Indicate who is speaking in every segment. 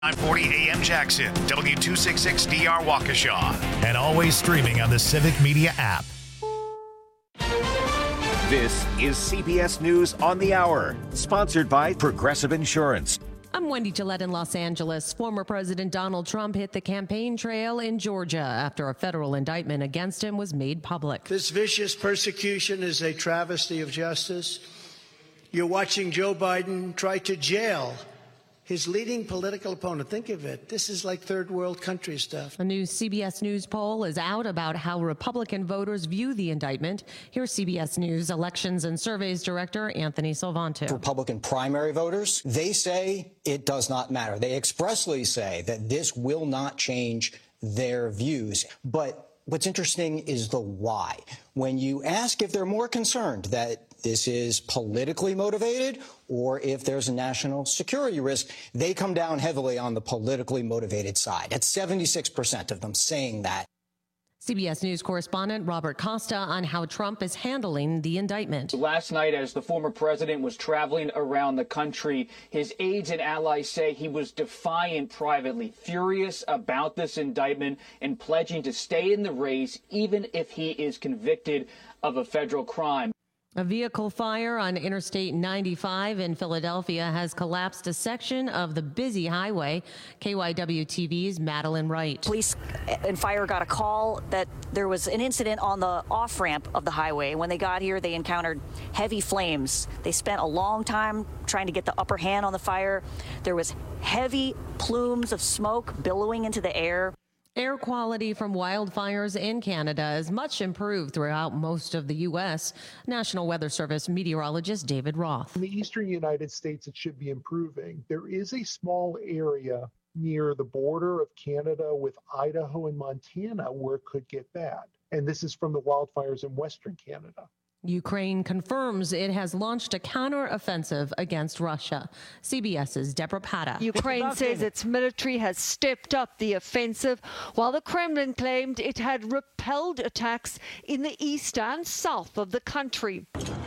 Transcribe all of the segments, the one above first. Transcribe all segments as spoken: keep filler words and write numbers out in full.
Speaker 1: nine forty A M Jackson, W two sixty-six D R Waukesha, and always streaming on the Civic Media app.
Speaker 2: This is C B S News on the Hour, sponsored by Progressive Insurance.
Speaker 3: I'm Wendy Gillette in Los Angeles. Former President Donald Trump hit the campaign trail in Georgia after a federal indictment against him was made public.
Speaker 4: This vicious persecution is a travesty of justice. You're watching Joe Biden try to jail his leading political opponent. Think of it. This is like third world country stuff.
Speaker 3: A new C B S News poll is out about how Republican voters view the indictment. Here's C B S News Elections and Surveys Director Anthony Salvanto.
Speaker 5: Republican primary voters, they say it does not matter. They expressly say that this will not change their views. But what's interesting is the why. When you ask if they're more concerned that this is politically motivated or if there's a national security risk, they come down heavily on the politically motivated side. That's seventy-six percent of them saying that.
Speaker 3: C B S News correspondent Robert Costa on how Trump is handling the indictment.
Speaker 6: Last night, as the former president was traveling around the country, his aides and allies say he was defiant privately, furious about this indictment, and pledging to stay in the race even if he is convicted of a federal crime.
Speaker 3: A vehicle fire on Interstate ninety-five in Philadelphia has collapsed a section of the busy highway. K Y W T V's Madeline Wright.
Speaker 7: Police and fire got a call that there was an incident on the off-ramp of the highway. When they got here, they encountered heavy flames. They spent a long time trying to get the upper hand on the fire. There was heavy plumes of smoke billowing into the air.
Speaker 3: Air quality from wildfires in Canada is much improved throughout most of the U S. National Weather Service meteorologist David Roth.
Speaker 8: In the eastern United States, it should be improving. There is a small area near the border of Canada with Idaho and Montana where it could get bad. And this is from the wildfires in western Canada.
Speaker 3: Ukraine confirms it has launched a counter-offensive against Russia. CBS's Deborah Pata.
Speaker 9: Ukraine says its military has stepped up the offensive, while the Kremlin claimed it had repelled attacks in the east and south of the country.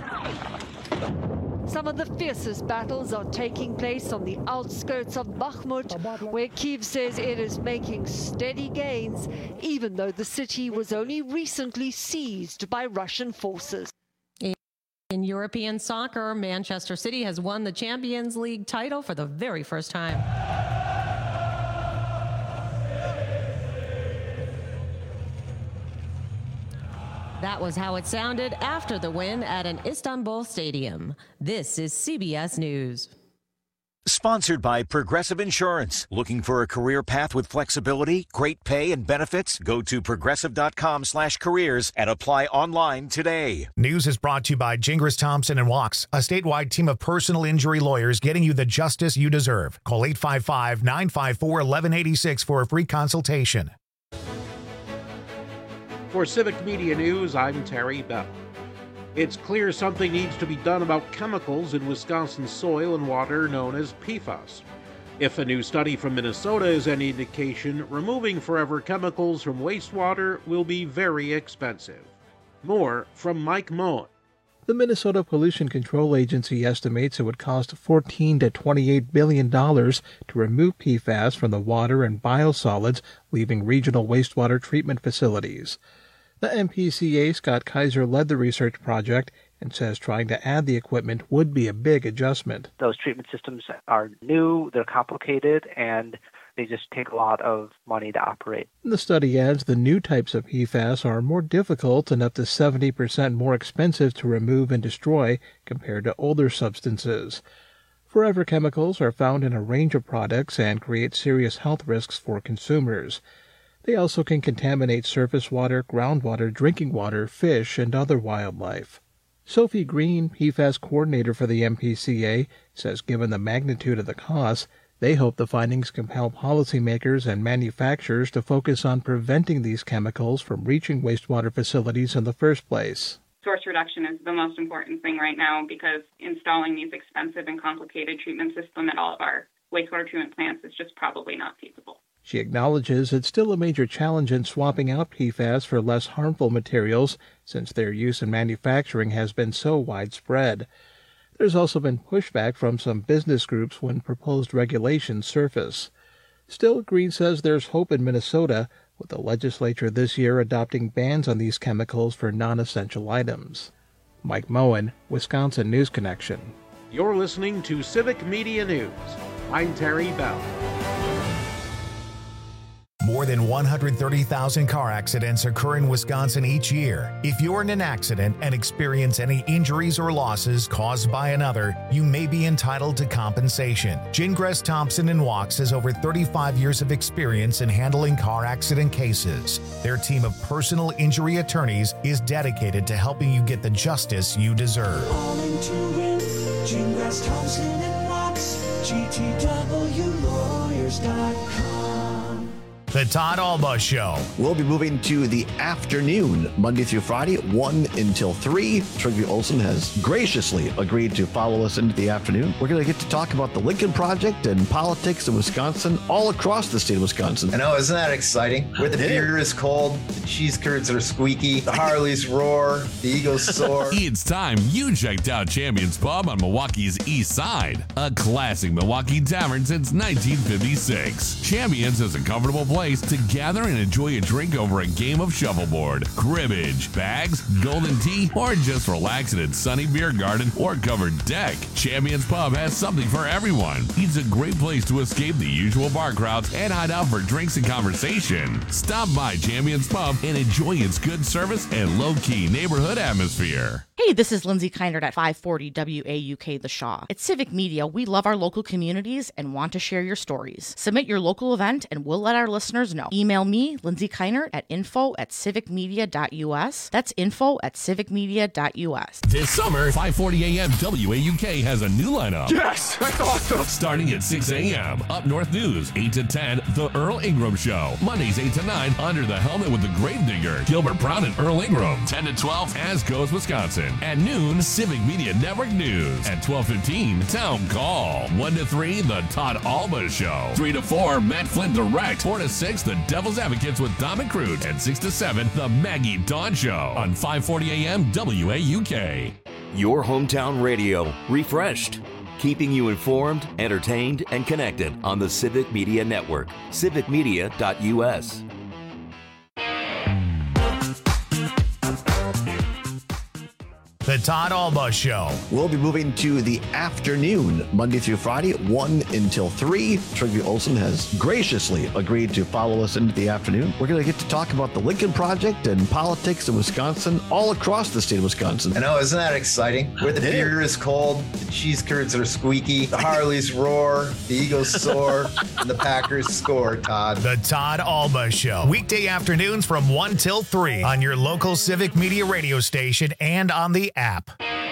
Speaker 9: Some of the fiercest battles are taking place on the outskirts of Bakhmut, where Kyiv says it is making steady gains, even though the city was only recently seized by Russian forces.
Speaker 3: In European soccer, Manchester City has won the Champions League title for the very first time. That was how it sounded after the win at an Istanbul stadium. This is C B S News.
Speaker 2: Sponsored by Progressive Insurance. Looking for a career path with flexibility, great pay, and benefits? Go to progressive.com slash careers and apply online today.
Speaker 1: News is brought to you by Gingras Thompson and Wachs, a statewide team of personal injury lawyers getting you the justice you deserve. Call eight five five, nine five four, one one eight six for a free consultation.
Speaker 10: For Civic Media News, I'm Terry Bell. It's clear something needs to be done about chemicals in Wisconsin soil and water known as P FAS. If a new study from Minnesota is any indication, removing forever chemicals from wastewater will be very expensive. More from Mike Moen.
Speaker 11: The Minnesota Pollution Control Agency estimates it would cost fourteen to twenty-eight billion dollars to remove P FAS from the water and biosolids leaving regional wastewater treatment facilities. The M P C A, Scott Kaiser, led the research project and says trying to add the equipment would be a big adjustment.
Speaker 12: Those treatment systems are new, they're complicated, and they just take a lot of money to operate.
Speaker 11: The study adds the new types of P FAS are more difficult and up to seventy percent more expensive to remove and destroy compared to older substances. Forever chemicals are found in a range of products and create serious health risks for consumers. They also can contaminate surface water, groundwater, drinking water, fish, and other wildlife. Sophie Green, P FAS coordinator for the M P C A, says given the magnitude of the costs, they hope the findings compel policymakers and manufacturers to focus on preventing these chemicals from reaching wastewater facilities in the first place.
Speaker 13: Source reduction is the most important thing right now because installing these expensive and complicated treatment systems at all of our wastewater treatment plants is just probably not feasible.
Speaker 11: She acknowledges it's still a major challenge in swapping out P FAS for less harmful materials since their use in manufacturing has been so widespread. There's also been pushback from some business groups when proposed regulations surface. Still, Green says there's hope in Minnesota, with the legislature this year adopting bans on these chemicals for non-essential items. Mike Moen, Wisconsin News Connection.
Speaker 10: You're listening to Civic Media News. I'm Terry Bell.
Speaker 1: More than one hundred thirty thousand car accidents occur in Wisconsin each year. If you're in an accident and experience any injuries or losses caused by another, you may be entitled to compensation. Gingras, Thompson and Wachs has over thirty-five years of experience in handling car accident cases. Their team of personal injury attorneys is dedicated to helping you get the justice you deserve.
Speaker 14: Calling to win, Gingras, Thompson and Wachs, G T W lawyers dot com.
Speaker 1: The Todd Alba Show.
Speaker 15: We'll be moving to the afternoon, Monday through Friday, one until three. Trygve Olsen has graciously agreed to follow us into the afternoon. We're going to get to talk about the Lincoln Project and politics in Wisconsin, all across the state of Wisconsin.
Speaker 16: I know, isn't that exciting? Where the beer is cold, the cheese curds are squeaky, the Harleys roar, the Eagles soar.
Speaker 17: It's time you checked out Champions Pub on Milwaukee's East Side, a classic Milwaukee tavern since nineteen fifty-six. Champions is a comfortable place to gather and enjoy a drink over a game of shuffleboard, cribbage, bags, golden tea, or just relax in its sunny beer garden or covered deck. Champions Pub has something for everyone. It's a great place to escape the usual bar crowds and hide out for drinks and conversation. Stop by Champions Pub and enjoy its good service and low-key neighborhood atmosphere.
Speaker 18: Hey, this is Lindsay Kindred at five forty W A U K The Shaw. At Civic Media, we love our local communities and want to share your stories. Submit your local event and we'll let our listeners know. Email me, Lindsay Kindred, at info at civicmedia dot u s. That's info at civicmedia dot u s.
Speaker 17: This summer, five forty a.m. W A U K has a new lineup.
Speaker 14: Yes, that's awesome.
Speaker 17: Starting at six a.m. Up North News, eight to ten, The Earl Ingram Show. Mondays, eight to nine, Under the Helmet with the Gravedigger, Gilbert Brown and Earl Ingram. ten to twelve, As Goes Wisconsin. At noon, Civic Media Network News. At twelve fifteen, Town Call. one to three, The Todd Alba Show. three to four, Matt Flynn Direct. four to six, The Devil's Advocates with Dom and Crute. And six to seven, The Maggie Dawn Show. On five forty a.m. W A U K.
Speaker 19: Your hometown radio, refreshed. Keeping you informed, entertained, and connected on the Civic Media Network. civic media dot u s.
Speaker 1: The Todd Alba Show.
Speaker 15: We'll be moving to the afternoon, Monday through Friday, one until three. Trygve Olsen has graciously agreed to follow us into the afternoon. We're going to get to talk about the Lincoln Project and politics in Wisconsin, all across the state of Wisconsin.
Speaker 16: I know, isn't that exciting? Where the
Speaker 15: Yeah.
Speaker 16: beer is cold, the cheese curds are squeaky, the Harleys roar, the Eagles soar, and the Packers score, Todd.
Speaker 1: The Todd Alba Show. Weekday afternoons from one till three on your local Civic Media radio station and on the app.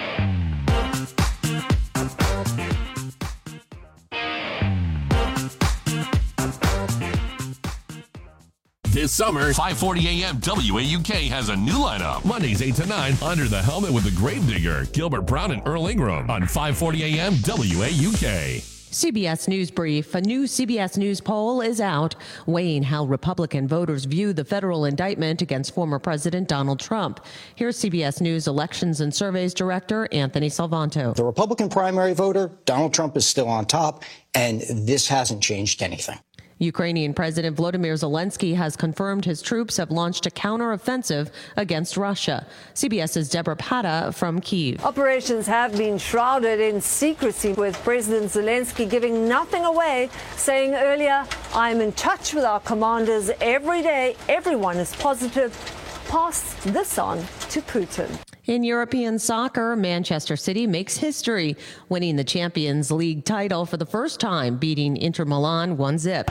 Speaker 17: This summer, five forty a.m. W A U K has a new lineup. Mondays, eight to nine, Under the Helmet with the Gravedigger, Gilbert Brown and Earl Ingram. On five forty a.m. W A U K.
Speaker 3: C B S News Brief. A new C B S News poll is out, weighing how Republican voters view the federal indictment against former President Donald Trump. Here's C B S News Elections and Surveys Director Anthony Salvanto.
Speaker 5: The Republican primary voter, Donald Trump, is still on top, and this hasn't changed anything.
Speaker 3: Ukrainian President Volodymyr Zelensky has confirmed his troops have launched a counteroffensive against Russia. CBS's Deborah Pata from Kyiv.
Speaker 9: Operations have been shrouded in secrecy, with President Zelensky giving nothing away, saying earlier, "I'm in touch with our commanders every day. Everyone is positive." Pass this on to Putin.
Speaker 3: In European soccer, Manchester City makes history, winning the Champions League title for the first time, beating Inter Milan one zip.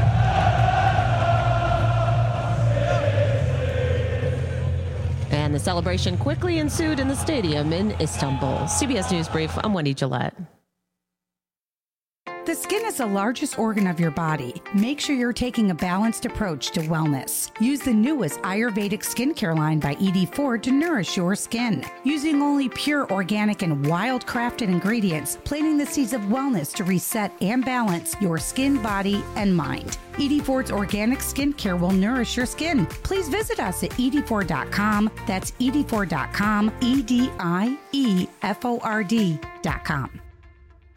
Speaker 3: And the celebration quickly ensued in the stadium in Istanbul. C B S News Brief, I'm Wendy Gillette.
Speaker 20: The skin is the largest organ of your body. Make sure you're taking a balanced approach to wellness. Use the newest Ayurvedic skincare line by E D four to nourish your skin. Using only pure, organic, and wild-crafted ingredients, planting the seeds of wellness to reset and balance your skin, body, and mind. E D four's organic skincare will nourish your skin. Please visit us at E D four dot com. That's E D four dot com, E D I E F O R D dot com.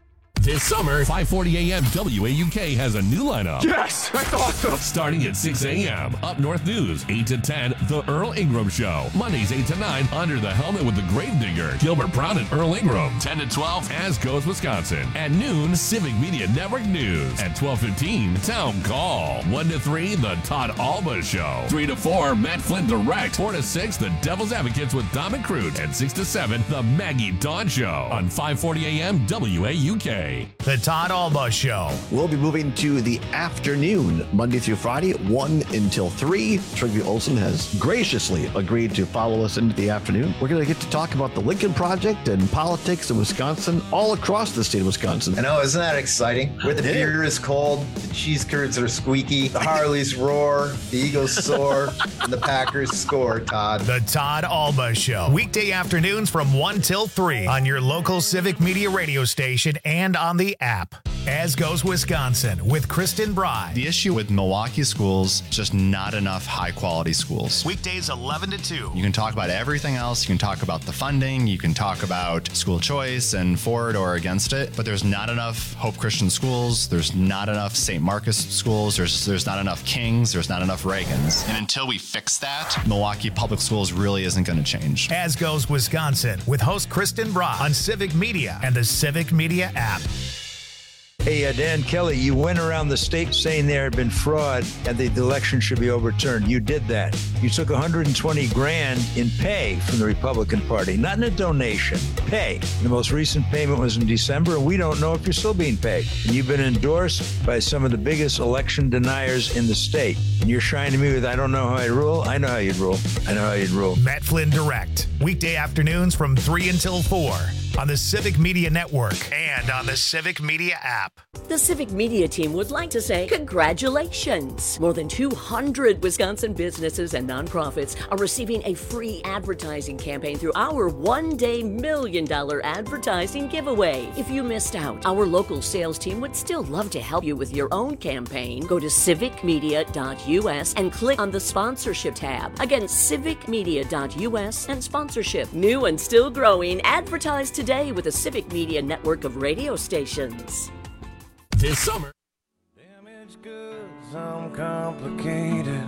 Speaker 17: This summer, five forty a.m. W A U K has a new lineup.
Speaker 14: Yes, that's awesome.
Speaker 17: Starting at six a.m. Up North News, eight to ten, The Earl Ingram Show. Mondays, eight to nine, Under the Helmet with the Gravedigger. Gilbert Brown and Earl Ingram. ten to twelve, As Goes Wisconsin. At noon, Civic Media Network News. At twelve fifteen, Town Call. one to three, The Todd Alba Show. three to four, Matt Flynn Direct. four to six, The Devil's Advocates with Dom and Crute. And six to seven, The Maggie Dawn Show. On five forty a.m. W A U K.
Speaker 1: The Todd Alba Show.
Speaker 15: We'll be moving to the afternoon, Monday through Friday, one until three. Trygve Olsen has graciously agreed to follow us into the afternoon. We're going to get to talk about the Lincoln Project and politics in Wisconsin, all across the state of Wisconsin.
Speaker 16: I know, isn't that exciting? Where the beer is cold, the cheese curds are squeaky, the Harleys roar, the Eagles soar, and the Packers score, Todd.
Speaker 1: The Todd Alba Show. Weekday afternoons from one till three on your local Civic Media radio station and on the app. As Goes Wisconsin with Kristen Bride.
Speaker 21: The issue with Milwaukee schools, just not enough high-quality schools.
Speaker 1: Weekdays eleven to two.
Speaker 21: You can talk about everything else. You can talk about the funding. You can talk about school choice and for it or against it. But there's not enough Hope Christian schools. There's not enough Saint Marcus schools. There's there's not enough Kings. There's not enough Reagans. And until we fix that, Milwaukee Public Schools really isn't going to change.
Speaker 1: As Goes Wisconsin with host Kristen Bride on Civic Media and the Civic Media app.
Speaker 22: Hey, uh, Dan Kelly, you went around the state saying there had been fraud and the election should be overturned. You did that. You took one hundred twenty grand in pay from the Republican Party, not in a donation, pay. The most recent payment was in December, and we don't know if you're still being paid. And you've been endorsed by some of the biggest election deniers in the state. And you're shining me with, I don't know how I'd rule. I know how you'd rule. I know how you'd rule.
Speaker 1: Matt Flynn Direct. Weekday afternoons from three until four on the Civic Media Network and on the Civic Media app.
Speaker 23: The Civic Media team would like to say congratulations. More than two hundred Wisconsin businesses and nonprofits are receiving a free advertising campaign through our one-day million dollar advertising giveaway. If you missed out, our local sales team would still love to help you with your own campaign. Go to civic media dot u s and click on the sponsorship tab. Again, civic media dot u s and sponsorship. New and still growing, advertise today with a Civic Media network of radio stations.
Speaker 17: This summer.
Speaker 14: Damaged goods, I'm complicated.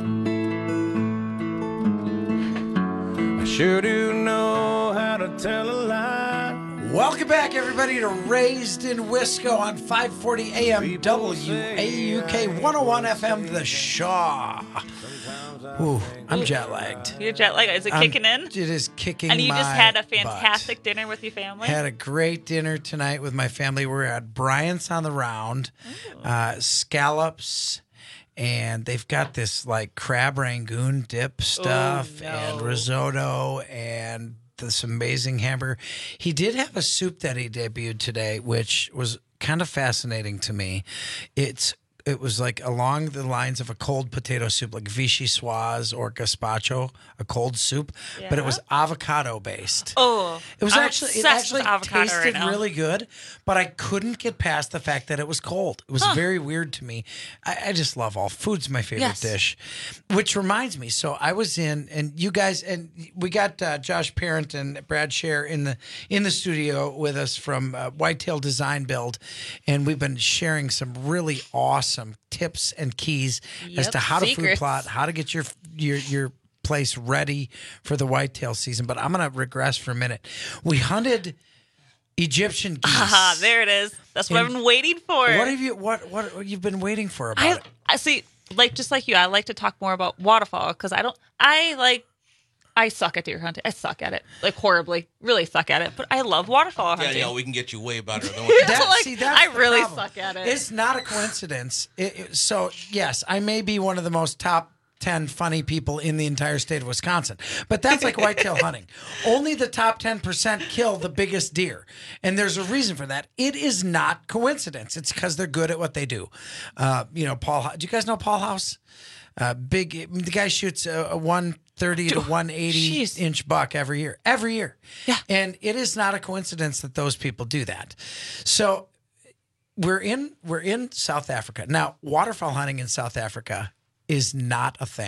Speaker 14: I sure do know how to tell a lie.
Speaker 24: Welcome back, everybody, to Raised in Wisco on five forty A M W A U K one oh one F M, The Shaw. Ooh, I'm jet lagged.
Speaker 22: You're jet lagged. Is it
Speaker 24: I'm,
Speaker 22: kicking in?
Speaker 24: It is kicking.
Speaker 22: And you
Speaker 24: my
Speaker 22: just had a fantastic
Speaker 24: butt.
Speaker 22: dinner with your family?
Speaker 24: Had a great dinner tonight with my family. We're at Bryant's on the Round, uh, scallops, and they've got this like crab rangoon dip stuff
Speaker 22: oh, no.
Speaker 24: and risotto and this amazing hamburger. He did have a soup that he debuted today, which was kind of fascinating to me. It's It was like along the lines of a cold potato soup, like vichyssoise or gazpacho, a cold soup, yeah. but it was avocado based.
Speaker 22: Oh,
Speaker 24: it was
Speaker 22: I'm
Speaker 24: actually it
Speaker 22: actually
Speaker 24: tasted
Speaker 22: right
Speaker 24: really good, but I couldn't get past the fact that it was cold. It was huh. very weird to me. I, I just love all food's my favorite
Speaker 22: yes.
Speaker 24: dish, which reminds me. So I was in, and you guys, and we got uh, Josh Parent and Brad Scher in the in the studio with us from uh, Whitetail Design Build, and we've been sharing some really awesome. Some tips and keys
Speaker 22: yep.
Speaker 24: as to how to
Speaker 22: Secrets.
Speaker 24: food plot, how to get your your your place ready for the whitetail season. But I'm going to regress for a minute. We hunted Egyptian geese.
Speaker 22: Ah, there it is. That's what and I've been waiting for.
Speaker 24: What have you what what, what you've been waiting for about
Speaker 22: I,
Speaker 24: it?
Speaker 22: I see. Like just like you, I like to talk more about waterfowl because I don't. I like. I suck at deer hunting. I suck at it, like horribly, really suck at it. But I love waterfowl hunting.
Speaker 25: Danielle, we can get you way better than what
Speaker 24: that,
Speaker 22: like,
Speaker 24: see, that's
Speaker 22: I really
Speaker 24: problem.
Speaker 22: suck at it.
Speaker 24: It's not a coincidence. It, it, so yes, I may be one of the most top ten funny people in the entire state of Wisconsin, but that's like whitetail hunting. Only the top ten percent kill the biggest deer, and there's a reason for that. It is not coincidence. It's because they're good at what they do. Uh, you know, Paul. Do you guys know Paul House? Uh, big. The guy shoots a, a one thirty to one eighty Jeez. Inch buck every year. Every year.
Speaker 22: Yeah.
Speaker 24: And it is not a coincidence that those people do that. So we're in we're in South Africa. Now, waterfowl hunting in South Africa is not a thing.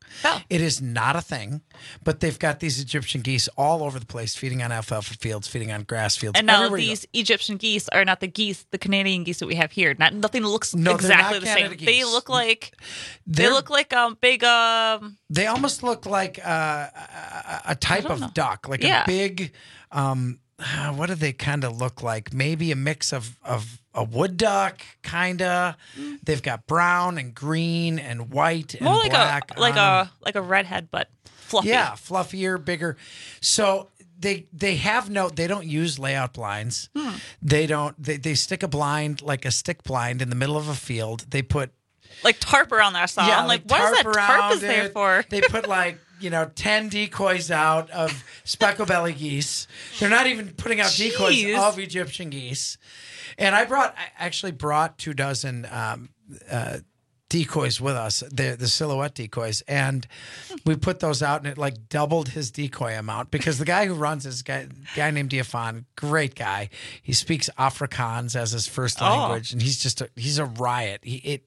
Speaker 24: Oh. It is not a thing, but they've got these Egyptian geese all over the place, feeding on alfalfa fields, feeding on grass fields.
Speaker 2: And now
Speaker 24: everywhere you
Speaker 2: these Egyptian geese are not the geese, the Canadian geese that we have here. Not nothing looks
Speaker 24: No, they're
Speaker 2: exactly
Speaker 24: not
Speaker 2: the
Speaker 24: Canada
Speaker 2: same.
Speaker 24: geese.
Speaker 2: They look like they
Speaker 24: They're-
Speaker 2: look like um big um.
Speaker 24: They almost look like uh, a, a type
Speaker 2: don't
Speaker 24: of
Speaker 2: know.
Speaker 24: duck, like
Speaker 2: Yeah.
Speaker 24: a big. Um, what do they kind of look like? Maybe a mix of of a wood duck, kinda.
Speaker 2: Mm.
Speaker 24: They've got brown and green and white and
Speaker 2: More like
Speaker 24: black.
Speaker 2: a like
Speaker 24: on 'em.
Speaker 2: a like a redhead, but fluffy.
Speaker 24: Yeah, fluffier, bigger. So they they have no. They don't use layout blinds.
Speaker 2: Hmm.
Speaker 24: They don't. They they stick a blind like a stick blind in the middle of a field. They put
Speaker 2: like tarp around there. I saw. I'm like, what is that tarp
Speaker 24: around
Speaker 2: is there
Speaker 24: it.
Speaker 2: for?
Speaker 24: They put like, you know, ten decoys out of speckle belly geese. They're not even putting out decoys
Speaker 2: Jeez.
Speaker 24: of Egyptian geese. And I brought, I actually brought two dozen um, uh, decoys with us, the the silhouette decoys, and we put those out, and it like doubled his decoy amount because the guy who runs this guy guy named Diafan, great guy. He speaks Afrikaans as his first
Speaker 2: Oh.
Speaker 24: language, and he's just a, he's a riot. He it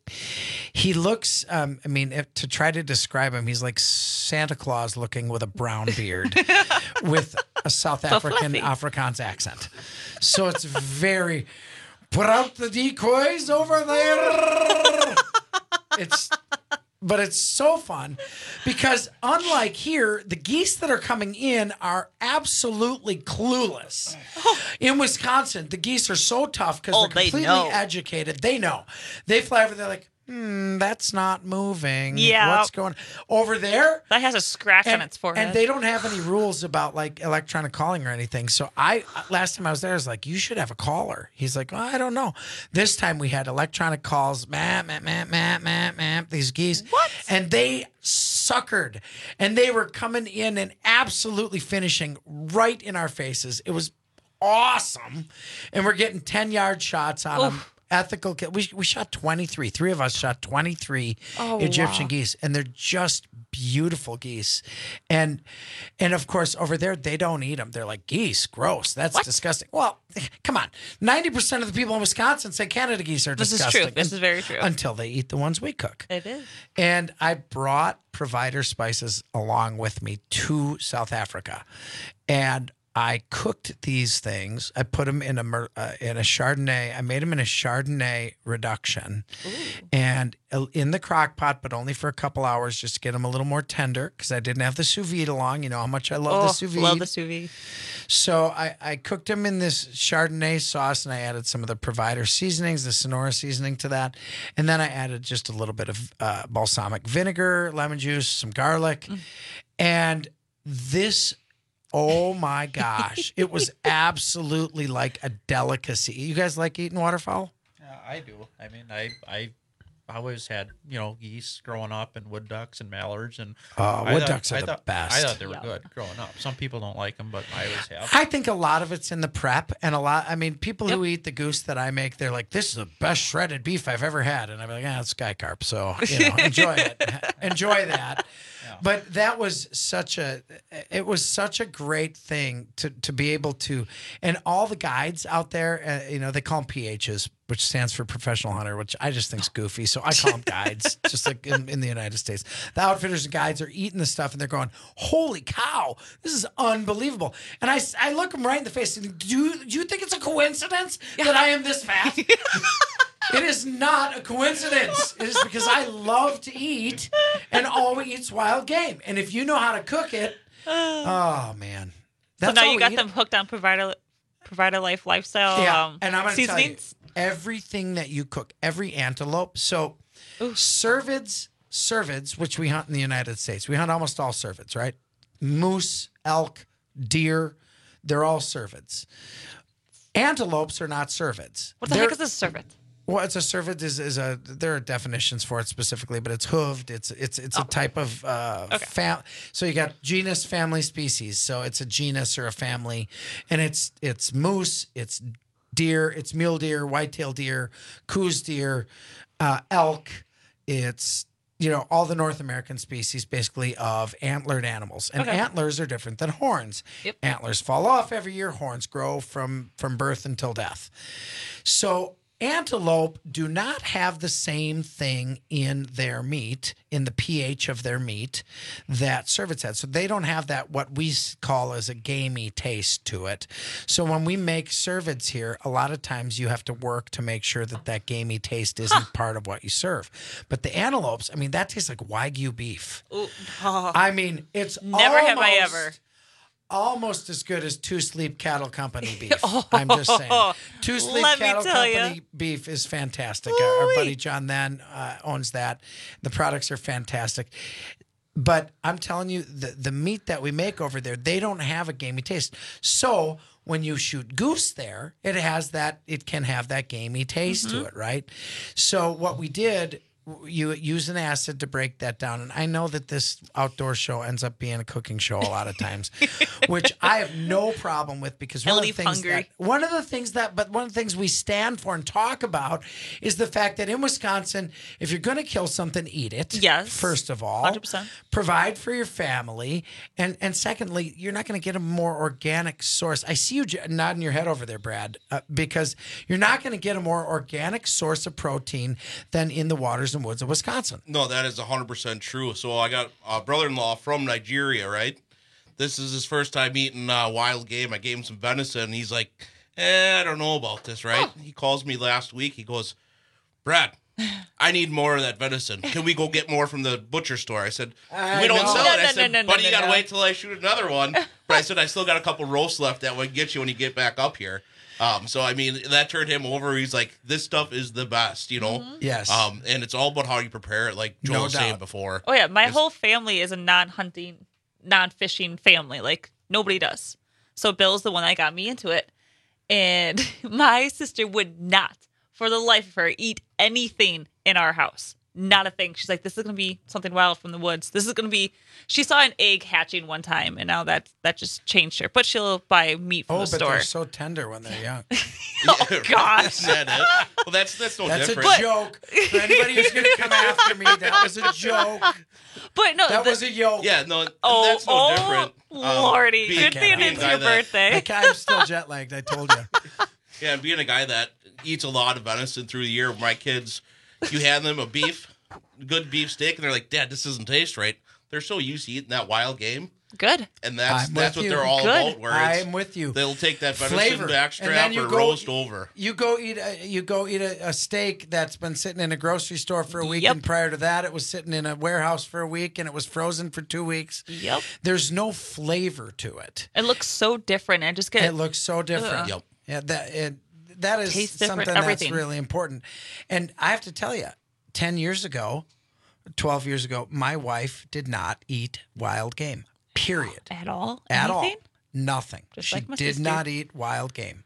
Speaker 24: he looks. Um, I mean, if, to try to describe him, he's like Santa Claus looking with a brown beard, with a South
Speaker 2: So
Speaker 24: African
Speaker 2: fluffy.
Speaker 24: Afrikaans accent. So it's very. Put out the decoys over there. It's, but it's so fun because unlike here, the geese that are coming in are absolutely clueless. In Wisconsin, the geese are so tough because
Speaker 2: Oh,
Speaker 24: they're
Speaker 2: they
Speaker 24: completely
Speaker 2: know.
Speaker 24: educated. They know. They fly over there like, hmm, that's not moving.
Speaker 2: Yeah.
Speaker 24: What's going over there?
Speaker 2: That has a scratch on
Speaker 24: And,
Speaker 2: its forehead.
Speaker 24: and they don't have any rules about like electronic calling or anything. So I last time I was there, I was like, you should have a caller. He's like, well, I don't know. This time we had electronic calls, map, map, map, map, map, map, these geese. What? And they suckered. And they were coming in and absolutely finishing right in our faces. It was awesome. And we're getting ten-yard shots on them. Ethical. ki- We we shot twenty-three. Three of us shot twenty-three
Speaker 2: Oh,
Speaker 24: Egyptian
Speaker 2: wow.
Speaker 24: geese, and they're just beautiful geese. And and of course over there they don't eat them. They're like, geese, gross. That's disgusting. Well, come on. Ninety percent of the people in Wisconsin say Canada geese are
Speaker 2: This is
Speaker 24: disgusting.
Speaker 2: true. This
Speaker 24: un-
Speaker 2: is very true.
Speaker 24: Until they eat the ones we cook.
Speaker 2: It is.
Speaker 24: And I brought Provider Spices along with me to South Africa, and I cooked these things. I put them in a mer- uh, in a Chardonnay. I made them in a Chardonnay reduction, and uh, in the crock pot, but only for a couple hours, just to get them a little more tender because I didn't have the sous vide along. You know how much I love
Speaker 2: oh,
Speaker 24: the sous vide.
Speaker 2: love the sous vide.
Speaker 24: So I, I cooked them in this Chardonnay sauce, and I added some of the Provider seasonings, the Sonora seasoning to that, and then I added just a little bit of uh, balsamic vinegar, lemon juice, some garlic, and this. Oh my gosh. It was absolutely like a delicacy. You guys like eating waterfowl?
Speaker 4: Yeah, I do. I mean, I I always had, you know, geese growing up and wood ducks and mallards and
Speaker 24: Oh,
Speaker 4: I
Speaker 24: wood
Speaker 4: thought-
Speaker 24: ducks are
Speaker 4: I
Speaker 24: the
Speaker 4: thought,
Speaker 24: best.
Speaker 4: I thought they were
Speaker 24: Yeah.
Speaker 4: good growing up. Some people don't like them, but I always have.
Speaker 24: I think a lot of it's in the prep, and a lot. I mean, people who eat the goose that I make, they're like, "This is the best shredded beef I've ever had," and I'm like, "Ah, it's sky carp, so you know, enjoy it, enjoy that." But that was such a, it was such a great thing to to be able to, and all the guides out there, uh, you know, they call them P Hs, which stands for professional hunter, which I just think's goofy. So I call them guides, just like in, in the United States. The outfitters and guides are eating the stuff, and they're going, "Holy cow, this is unbelievable!" And I, I look them right in the face. And do you, do you think it's a coincidence that I am this fat? It is not a coincidence. It is because I love to eat, and all we eat's wild game. And if you know how to cook it, oh man,
Speaker 2: So now
Speaker 24: all
Speaker 2: you
Speaker 24: we
Speaker 2: got
Speaker 24: eat.
Speaker 2: them hooked on provider provider life lifestyle.
Speaker 24: Yeah,
Speaker 2: um,
Speaker 24: and I'm going to tell you,
Speaker 2: seasonings.
Speaker 24: everything that you cook, every antelope. So cervids, cervids, which we hunt in the United States, we hunt almost all cervids, right? Moose, elk, deer, they're all cervids. Antelopes are not cervids.
Speaker 2: What the
Speaker 24: They're-
Speaker 2: heck is a cervid?
Speaker 24: Well, it's a cervid is, is a there are definitions for it specifically, but it's hooved. It's it's it's a type of uh,
Speaker 2: Okay.
Speaker 24: fam- So you got genus, family, species. So it's a genus or a family, and it's it's moose, it's deer, it's mule deer, whitetail deer, coos deer, uh, elk. It's you know all the North American species basically of antlered animals, and
Speaker 2: Okay.
Speaker 24: antlers are different than horns.
Speaker 2: Yep.
Speaker 24: Antlers fall off every year. Horns grow from from birth until death. So Antelope do not have the same thing in their meat, in the pH of their meat, that cervids had. So they don't have that, what we call as a gamey taste to it. So when we make cervids here, a lot of times you have to work to make sure that that gamey taste isn't huh. part of what you serve. But the antelopes, I mean, that tastes like Wagyu beef.
Speaker 2: Ooh, oh.
Speaker 24: I mean, it's
Speaker 2: never
Speaker 24: almost,
Speaker 2: have I ever.
Speaker 24: almost as good as Two Sleep Cattle Company beef. oh, I'm just saying. Two Sleep Cattle Company you. beef is fantastic. Our, our buddy John Then uh, owns that. The products are fantastic. But I'm telling you, the, the meat that we make over there, they don't have a gamey taste. So when you shoot goose there, it has that, it can have that gamey taste mm-hmm. to it, right? So what we did, you use an acid to break that down. And I know that this outdoor show ends up being a cooking show a lot of times, which I have no problem with because one of the things that, one of the things that, but one of the things we stand for and talk about is the fact that in Wisconsin, if you're going to kill something, eat it.
Speaker 2: Yes.
Speaker 24: First of all,
Speaker 2: one hundred percent.
Speaker 24: Provide for your family. And, and secondly, you're not going to get a more organic source. I see you nodding your head over there, Brad, uh, because you're not going to get a more organic source of protein than in the waters and woods of Wisconsin.
Speaker 6: No, that is one hundred percent true. So I got a brother-in-law from Nigeria, right? This is his first time eating uh, wild game. I gave him some venison, and he's like, eh, I don't know about this, right? Oh. He calls me last week. He goes, Brad, I need more of that venison. Can we go get more from the butcher store? I said, we don't
Speaker 24: know.
Speaker 6: sell
Speaker 24: No,
Speaker 6: it. I
Speaker 24: no,
Speaker 6: said,
Speaker 24: no, no,
Speaker 6: buddy,
Speaker 24: no,
Speaker 6: you got to
Speaker 24: no.
Speaker 6: wait till I shoot another one. But I said, I still got a couple roasts left that would get you when you get back up here. Um, so, I mean, that turned him over. He's like, this stuff is the best, you know?
Speaker 24: Mm-hmm. Yes.
Speaker 6: Um, and it's all about how you prepare it, like Joel
Speaker 24: No
Speaker 6: was saying
Speaker 24: doubt.
Speaker 6: before.
Speaker 2: Oh, yeah. My
Speaker 6: It's-
Speaker 2: whole family is a non-hunting, non-fishing family. Like, nobody does. So Bill's the one that got me into it. And my sister would not, for the life of her, eat anything in our house. Not a thing. She's like, this is going to be something wild from the woods. This is going to be... She saw an egg hatching one time, and now that that just changed her. But she'll buy meat from
Speaker 24: Oh,
Speaker 2: the
Speaker 24: but
Speaker 2: store.
Speaker 24: they're so tender when they're young.
Speaker 2: Oh, gosh.
Speaker 6: Is that it? Well, that's, that's no
Speaker 24: That's
Speaker 6: different.
Speaker 24: a joke. For anybody who's going to come after me, that was a joke.
Speaker 2: But no,
Speaker 24: That
Speaker 2: the-
Speaker 24: was a joke.
Speaker 6: Yeah, no,
Speaker 2: Oh,
Speaker 6: that's no
Speaker 2: oh,
Speaker 6: different. Um,
Speaker 2: Lordy.
Speaker 6: being-
Speaker 2: Good thing
Speaker 6: being
Speaker 2: it's
Speaker 6: a guy
Speaker 2: your
Speaker 6: that-
Speaker 2: birthday.
Speaker 24: I ca- I'm still jet lagged, I told you.
Speaker 6: Yeah, and being a guy that eats a lot of venison through the year, my kids, you hand them a beef, good beef steak, and they're like, Dad, this doesn't taste right. They're so used to eating that wild game.
Speaker 2: Good.
Speaker 6: And that's
Speaker 24: I'm
Speaker 6: that's
Speaker 24: with
Speaker 6: what
Speaker 24: you.
Speaker 6: they're all
Speaker 24: Good.
Speaker 6: about. Where it's,
Speaker 24: I'm with you.
Speaker 6: They'll take that venison
Speaker 24: Flavor.
Speaker 6: backstrap or
Speaker 24: go,
Speaker 6: roast over.
Speaker 24: You go eat a, you go eat a, a steak that's been sitting in a grocery store for a week,
Speaker 2: Yep.
Speaker 24: and prior to that, it was sitting in a warehouse for a week, and it was frozen for two weeks.
Speaker 2: Yep.
Speaker 24: There's no flavor to it.
Speaker 2: It looks so different. I just get
Speaker 24: It looks so different.
Speaker 2: Ugh.
Speaker 6: Yep.
Speaker 24: Yeah, that it, that is
Speaker 2: Tastes different,
Speaker 24: something
Speaker 2: everything.
Speaker 24: that's really important. And I have to tell you, ten years ago, twelve years ago, my wife did not eat wild game. Period.
Speaker 2: at all.
Speaker 24: At all.
Speaker 2: Anything?
Speaker 24: Nothing.
Speaker 2: Just
Speaker 24: she
Speaker 2: like my
Speaker 24: did
Speaker 2: sister.
Speaker 24: not eat wild game.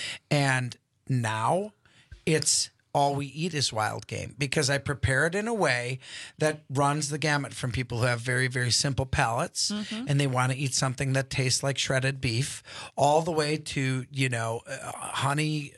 Speaker 24: And now it's all we eat is wild game because I prepare it in a way that runs the gamut from people who have very, very simple palates
Speaker 2: Mhm.
Speaker 24: and they want to eat something that tastes like shredded beef, all the way to, you know, uh, honey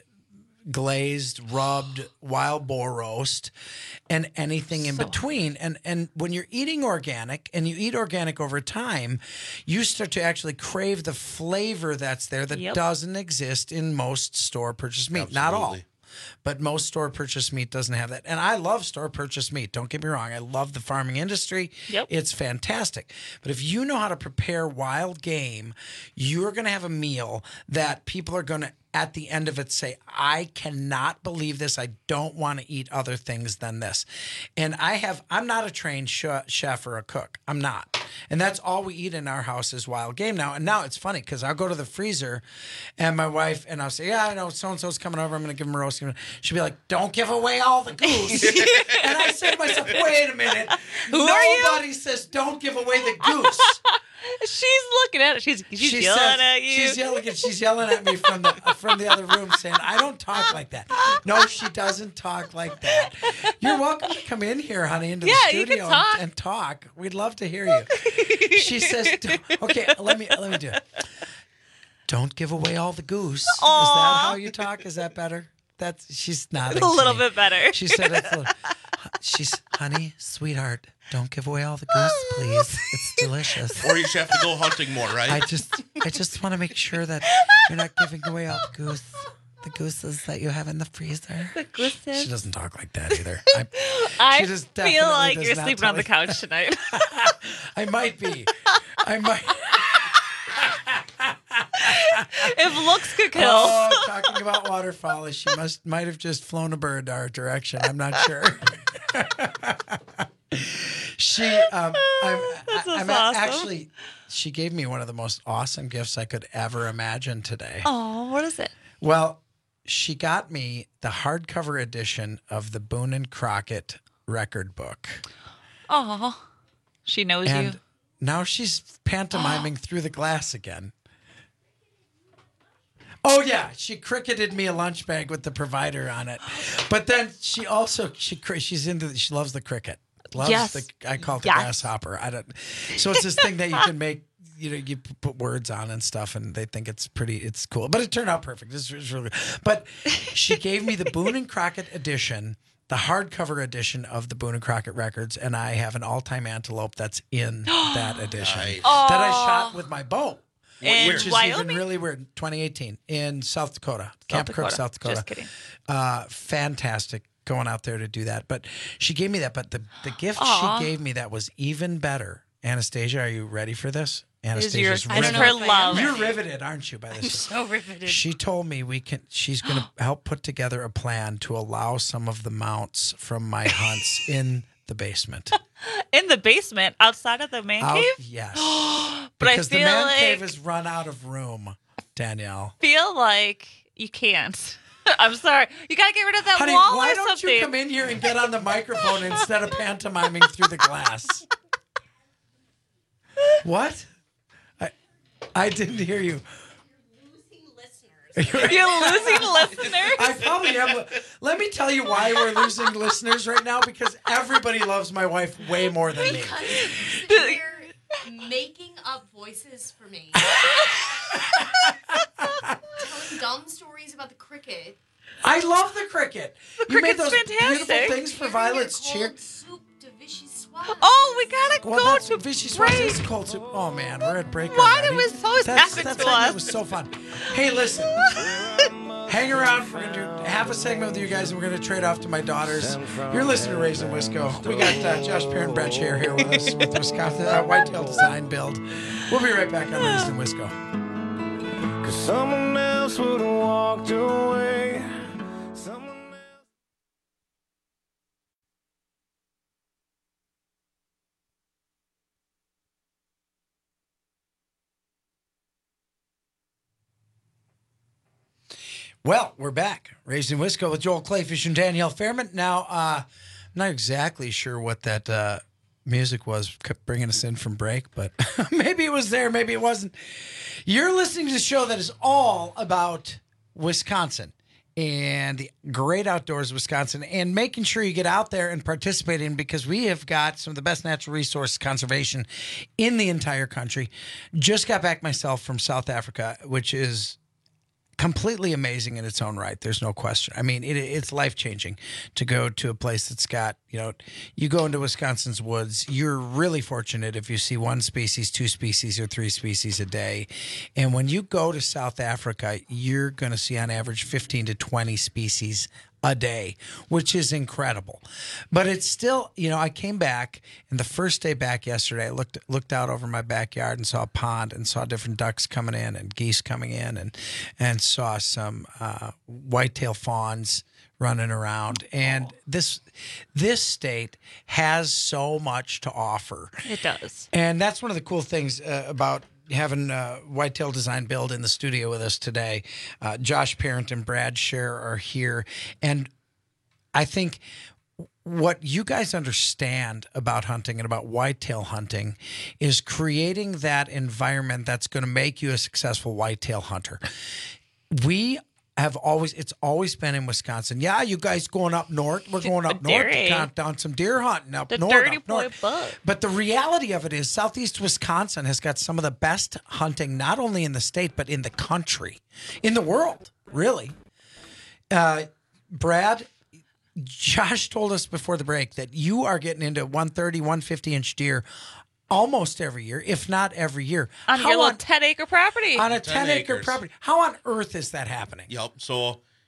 Speaker 24: glazed, rubbed wild boar roast, and anything in
Speaker 2: So
Speaker 24: between. And and when you're eating organic and you eat organic over time, you start to actually crave the flavor that's there that
Speaker 2: Yep.
Speaker 24: doesn't exist in most store purchased meat. Not all.
Speaker 6: Absolutely.
Speaker 24: But most store purchased meat doesn't have that. And I love store purchased meat. Don't get me wrong. I love the farming industry.
Speaker 2: Yep.
Speaker 24: It's fantastic. But if you know how to prepare wild game, you're going to have a meal that people are going to, at the end of it, say, I cannot believe this. I don't want to eat other things than this. And I have, I'm not a trained sh- chef or a cook. I'm not. And that's all we eat in our house is wild game now. And now it's funny because I'll go to the freezer and my wife, and I'll say, yeah, I know so-and-so's coming over. I'm going to give him a roast. She'll be like, don't give away all the goose. And I say to myself, wait a minute.
Speaker 2: Who are you?
Speaker 24: Nobody says don't give away the goose.
Speaker 2: She's looking at it. She's she's
Speaker 24: She
Speaker 2: yelling
Speaker 24: says-
Speaker 2: at you.
Speaker 24: She's yelling at she's yelling at me from the from the other room saying, I don't talk like that. No, she doesn't talk like that. You're welcome to come in here, honey, into
Speaker 2: Yeah,
Speaker 24: the
Speaker 2: you can
Speaker 24: studio
Speaker 2: talk.
Speaker 24: and, and talk. We'd love to hear you. She says, "Don't-" okay, let me let me do it. Don't give away all the goose. Is that
Speaker 2: Aw.
Speaker 24: how you talk? Is that better? That's she's nodding.
Speaker 2: a
Speaker 24: to
Speaker 2: little
Speaker 24: me.
Speaker 2: bit better.
Speaker 24: She said it's a little, she's honey, sweetheart, don't give away all the goose, please. It's delicious.
Speaker 6: Or you just have to go hunting more, right?
Speaker 24: I just I just want to make sure that you're not giving away all the goose. the gooses that you have in the freezer?
Speaker 2: The gooses.
Speaker 24: She doesn't talk like that either. I,
Speaker 2: I
Speaker 24: she just
Speaker 2: feel
Speaker 24: definitely
Speaker 2: like
Speaker 24: does
Speaker 2: you're
Speaker 24: not
Speaker 2: sleeping on the
Speaker 24: tell me-
Speaker 2: couch tonight.
Speaker 24: I might be. I might.
Speaker 2: If looks could kill.
Speaker 24: Oh, talking about waterfowl, she must might have just flown a bird our direction. I'm not sure. she, um, I'm,
Speaker 2: That's
Speaker 24: I'm
Speaker 2: awesome.
Speaker 24: actually, she gave me one of the most awesome gifts I could ever imagine today.
Speaker 2: Oh, what is it?
Speaker 24: Well, she got me the hardcover edition of the Boone and Crockett record book.
Speaker 2: Oh, she knows
Speaker 24: And
Speaker 2: you.
Speaker 24: now she's pantomiming through the glass again. Oh yeah, she cricketed me a lunch bag with the provider on it, but then she also she cri- she's into the, she loves the cricket. Loves
Speaker 2: Yes.
Speaker 24: the I call it the
Speaker 2: Yes.
Speaker 24: grasshopper. I don't. So it's this thing that you can make. You know, you p- put words on and stuff, and they think it's pretty. It's cool, but it turned out perfect. It's, it's really good. But she gave me the Boone and Crockett edition, the hardcover edition of the Boone and Crockett records, and I have an all-time antelope that's in that edition
Speaker 2: Nice.
Speaker 24: that I
Speaker 2: Aw.
Speaker 24: shot with my bow.
Speaker 2: In
Speaker 24: which is
Speaker 2: Wyoming?
Speaker 24: even really weird. twenty eighteen in South Dakota, Camp Crook,
Speaker 2: Dakota.
Speaker 24: South Dakota.
Speaker 2: Just kidding.
Speaker 24: Uh, fantastic going out there to do that. But she gave me that. But the the gift
Speaker 2: Aw.
Speaker 24: she gave me that was even better. Anastasia, are you ready for this?
Speaker 2: Is
Speaker 24: Anastasia's
Speaker 2: your- is
Speaker 24: riveted.
Speaker 2: her love.
Speaker 24: You're riveted, aren't you? By this,
Speaker 2: I'm so riveted.
Speaker 24: She told me we can. She's going to help put together a plan to allow some of the mounts from my hunts in the basement.
Speaker 2: In the basement, outside of the man
Speaker 24: Out-
Speaker 2: cave?
Speaker 24: yes.
Speaker 2: But I
Speaker 24: Because the
Speaker 2: feel
Speaker 24: man
Speaker 2: like
Speaker 24: cave has run out of room, Danielle.
Speaker 2: feel like you can't. I'm sorry. You gotta get rid of that
Speaker 24: Honey,
Speaker 2: wall
Speaker 24: why
Speaker 2: or
Speaker 24: don't
Speaker 2: something.
Speaker 24: you come in here and get on the microphone instead of pantomiming through the glass? What? I I didn't hear you.
Speaker 2: You're losing listeners.
Speaker 24: I probably am. Let me tell you why we're losing listeners right now, because everybody loves my wife way more than me.
Speaker 7: They're making up voices for me. Telling dumb stories about the cricket.
Speaker 24: I love the cricket.
Speaker 2: The
Speaker 24: you made
Speaker 2: cricket's
Speaker 24: those
Speaker 2: fantastic.
Speaker 24: beautiful things for Violet's cheer.
Speaker 2: Oh, we gotta
Speaker 24: Well,
Speaker 2: go
Speaker 24: that's
Speaker 2: to
Speaker 24: Vichy Swaz
Speaker 2: break.
Speaker 24: is cold soup. Oh man, we're at break
Speaker 2: Why
Speaker 24: already.
Speaker 2: did we so
Speaker 24: That's,
Speaker 2: happen
Speaker 24: that
Speaker 2: to
Speaker 24: segment
Speaker 2: us?
Speaker 24: was so fun. Hey, listen. Hang around. We're gonna do half a segment with you guys, and we're gonna trade off to my daughters. You're listening to Raising Wisco. We got uh, Josh Perrin, Brad Scher here with us with Wisconsin uh, Whitetail Design Build. We'll be right back on Raising Wisco.
Speaker 14: Cause someone else would have walked away.
Speaker 24: Well, we're back. Raising Wisco with Joel Clayfish and Danielle Fairman. Now, uh, I'm not exactly sure what that uh, music was kept bringing us in from break, but maybe it was there, maybe it wasn't. You're listening to a show that is all about Wisconsin and the great outdoors of Wisconsin and making sure you get out there and participate in, because we have got some of the best natural resource conservation in the entire country. Just got back myself from South Africa, which is completely amazing in its own right. There's no question. I mean, it, it's life-changing to go to a place that's got, you know, you go into Wisconsin's woods, you're really fortunate if you see one species, two species, or three species a day. And when you go to South Africa, you're going to see on average fifteen to twenty species a day, which is incredible. But it's still, you know, I came back, and the first day back yesterday, I looked looked out over my backyard and saw a pond and saw different ducks coming in and geese coming in, and and saw some uh, whitetail fawns running around. And this this state has so much to offer.
Speaker 2: It does.
Speaker 24: And that's one of the cool things uh, about having uh, Whitetail Design Build in the studio with us today. Uh, Josh Parent and Brad Scher are here. And I think what you guys understand about hunting and about whitetail hunting is creating that environment that's going to make you a successful whitetail hunter. We have always, it's always been in Wisconsin. Yeah, you guys going up north. We're going up north to
Speaker 2: Dirty.
Speaker 24: count down some deer hunting up
Speaker 2: The
Speaker 24: north.
Speaker 2: dirty
Speaker 24: up
Speaker 2: boy
Speaker 24: north.
Speaker 2: bug.
Speaker 24: But the reality of it is Southeast Wisconsin has got some of the best hunting, not only in the state, but in the country, in the world, really. Uh, Brad, Josh told us before the break that you are getting into one thirty, one fifty inch deer almost every year, if not every year.
Speaker 2: On
Speaker 24: How
Speaker 2: your little
Speaker 24: on-
Speaker 2: ten acre property.
Speaker 24: on a ten, acre
Speaker 6: acres.
Speaker 24: property. How on earth is that happening?
Speaker 6: Yep. So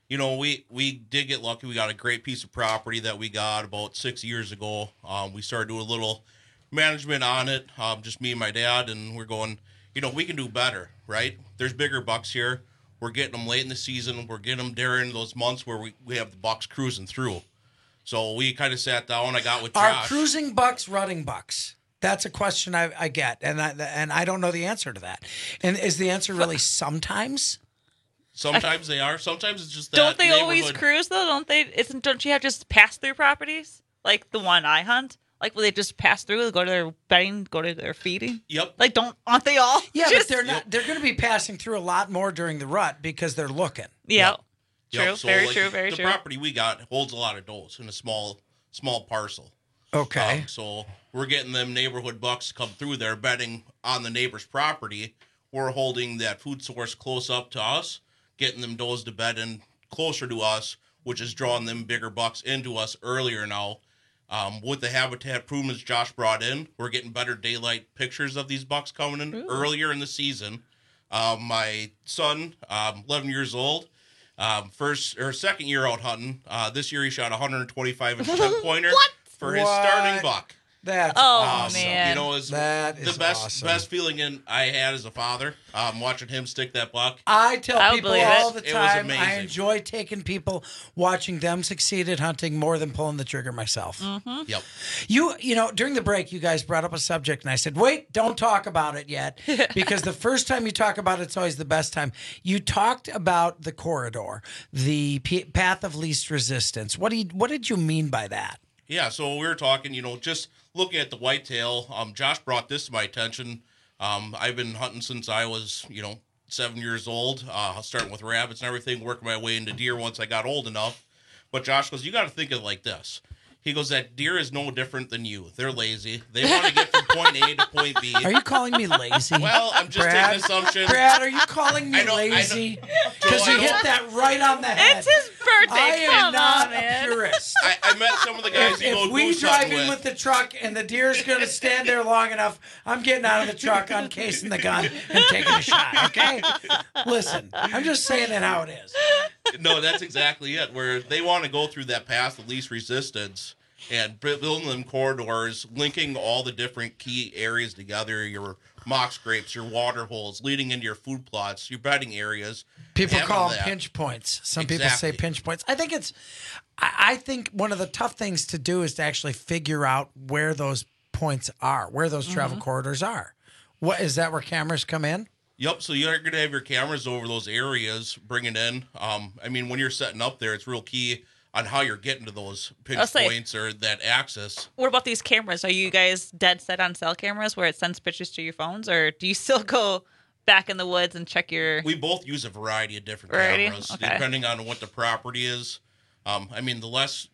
Speaker 6: you know, we, we did get lucky. We got a great piece of property that we got about six years ago. Um, we started doing a little management on it, um, just me and my dad, and we're going, you know, we can do better, right? There's bigger bucks here. We're getting them late in the season. We're getting them during those months where we, we have the bucks cruising through. So we kind of sat down. I got with
Speaker 24: Are
Speaker 6: Josh.
Speaker 24: cruising bucks rutting bucks? That's a question I, I get, and I, and I don't know the answer to that. And is the answer really sometimes?
Speaker 6: Sometimes they are. Sometimes it's just that
Speaker 2: Don't they always
Speaker 6: neighborhood-
Speaker 2: cruise though? Don't they? Isn't don't you have just pass through properties like the one I hunt? Like will they just pass through, go to their bedding, go to their feeding?
Speaker 6: Yep.
Speaker 2: Like don't aren't they all?
Speaker 24: Yeah,
Speaker 2: just,
Speaker 24: but they're not. They're going to be passing through a lot more during the rut because they're looking.
Speaker 2: Yeah.
Speaker 6: Yep,
Speaker 2: True.
Speaker 6: so,
Speaker 2: very
Speaker 6: like,
Speaker 2: true. Very
Speaker 6: the
Speaker 2: true.
Speaker 6: property we got holds a lot of does in a small small parcel.
Speaker 24: Okay.
Speaker 6: Um, so we're getting them neighborhood bucks to come through there bedding on the neighbor's property. We're holding that food source close up to us, getting them does to bed in closer to us, which is drawing them bigger bucks into us earlier now. Um, with the habitat improvements Josh brought in, we're getting better daylight pictures of these bucks coming in
Speaker 2: Ooh.
Speaker 6: earlier in the season. Um, my son, um, eleven years old, um, first or second year out hunting. Uh, this year he shot a one twenty-five inch ten pointer for his
Speaker 24: What?
Speaker 6: starting buck.
Speaker 24: That's
Speaker 2: Oh,
Speaker 24: awesome.
Speaker 2: man.
Speaker 6: You know, is
Speaker 24: That
Speaker 6: the
Speaker 24: is
Speaker 6: best
Speaker 24: awesome.
Speaker 6: best feeling in I had as a father, um, watching him stick that buck.
Speaker 24: I tell
Speaker 2: I would
Speaker 24: people
Speaker 2: believe
Speaker 24: all
Speaker 2: it.
Speaker 24: the
Speaker 6: It was
Speaker 24: time I
Speaker 6: amazing.
Speaker 24: enjoy taking people watching them succeed at hunting more than pulling the trigger myself.
Speaker 2: Mm-hmm.
Speaker 6: Yep.
Speaker 24: You you know, during the break you guys brought up a subject and I said, "Wait, don't talk about it yet." Because the first time you talk about it's always the best time. You talked about the corridor, the p- path of least resistance. What do you what did you mean by that?
Speaker 6: Yeah, so we were talking, you know, just looking at the whitetail. Um, Josh brought this to my attention. Um, I've been hunting since I was, you know, seven years old, uh, starting with rabbits and everything, working my way into deer once I got old enough. But Josh goes, you got to think of it like this. He goes, that deer is no different than you. They're lazy. They want to get from point A to point B.
Speaker 24: Are you calling me lazy?
Speaker 6: Well, I'm just
Speaker 24: Brad,
Speaker 6: taking assumptions.
Speaker 24: Brad, are you calling me
Speaker 6: I know- I know-
Speaker 24: lazy?
Speaker 6: Joe,
Speaker 24: Because
Speaker 6: I
Speaker 24: you
Speaker 6: know-
Speaker 24: hit that right on the head.
Speaker 2: It's his birthday.
Speaker 24: I am
Speaker 2: Come
Speaker 24: not
Speaker 2: on,
Speaker 24: a
Speaker 2: man.
Speaker 24: purist.
Speaker 6: I, I met some of the guys
Speaker 24: If,
Speaker 6: you go
Speaker 24: if we
Speaker 6: goose
Speaker 24: drive
Speaker 6: hunting
Speaker 24: in with the truck and the deer's going to stand there long enough, I'm getting out of the truck, uncasing the gun, and taking a shot, okay? Listen, I'm just saying it how it is.
Speaker 6: No, that's exactly it. Where they want to go through that path of least resistance and bu- building them corridors, linking all the different key areas together, your mock scrapes, your water holes, leading into your food plots, your bedding areas.
Speaker 24: People
Speaker 6: having
Speaker 24: call them
Speaker 6: that.
Speaker 24: pinch points. Some people say
Speaker 6: Exactly.
Speaker 24: pinch points. I think it's, I, I think one of the tough things to do is to actually figure out where those points are, where those travel
Speaker 2: Mhm.
Speaker 24: corridors are. What is that where cameras come in?
Speaker 6: Yep. So you're going to have your cameras over those areas, bringing in. Um, I mean, when you're setting up there, it's real key on how you're getting to those pinch
Speaker 2: I'll say-
Speaker 6: points or that access.
Speaker 2: What about these cameras? Are you guys dead set on cell cameras where it sends pictures to your phones, or do you still go back in the woods and check your?
Speaker 6: We both use a variety of different
Speaker 2: Variety?
Speaker 6: cameras,
Speaker 2: Okay.
Speaker 6: depending on what the property is. Um, I mean, the less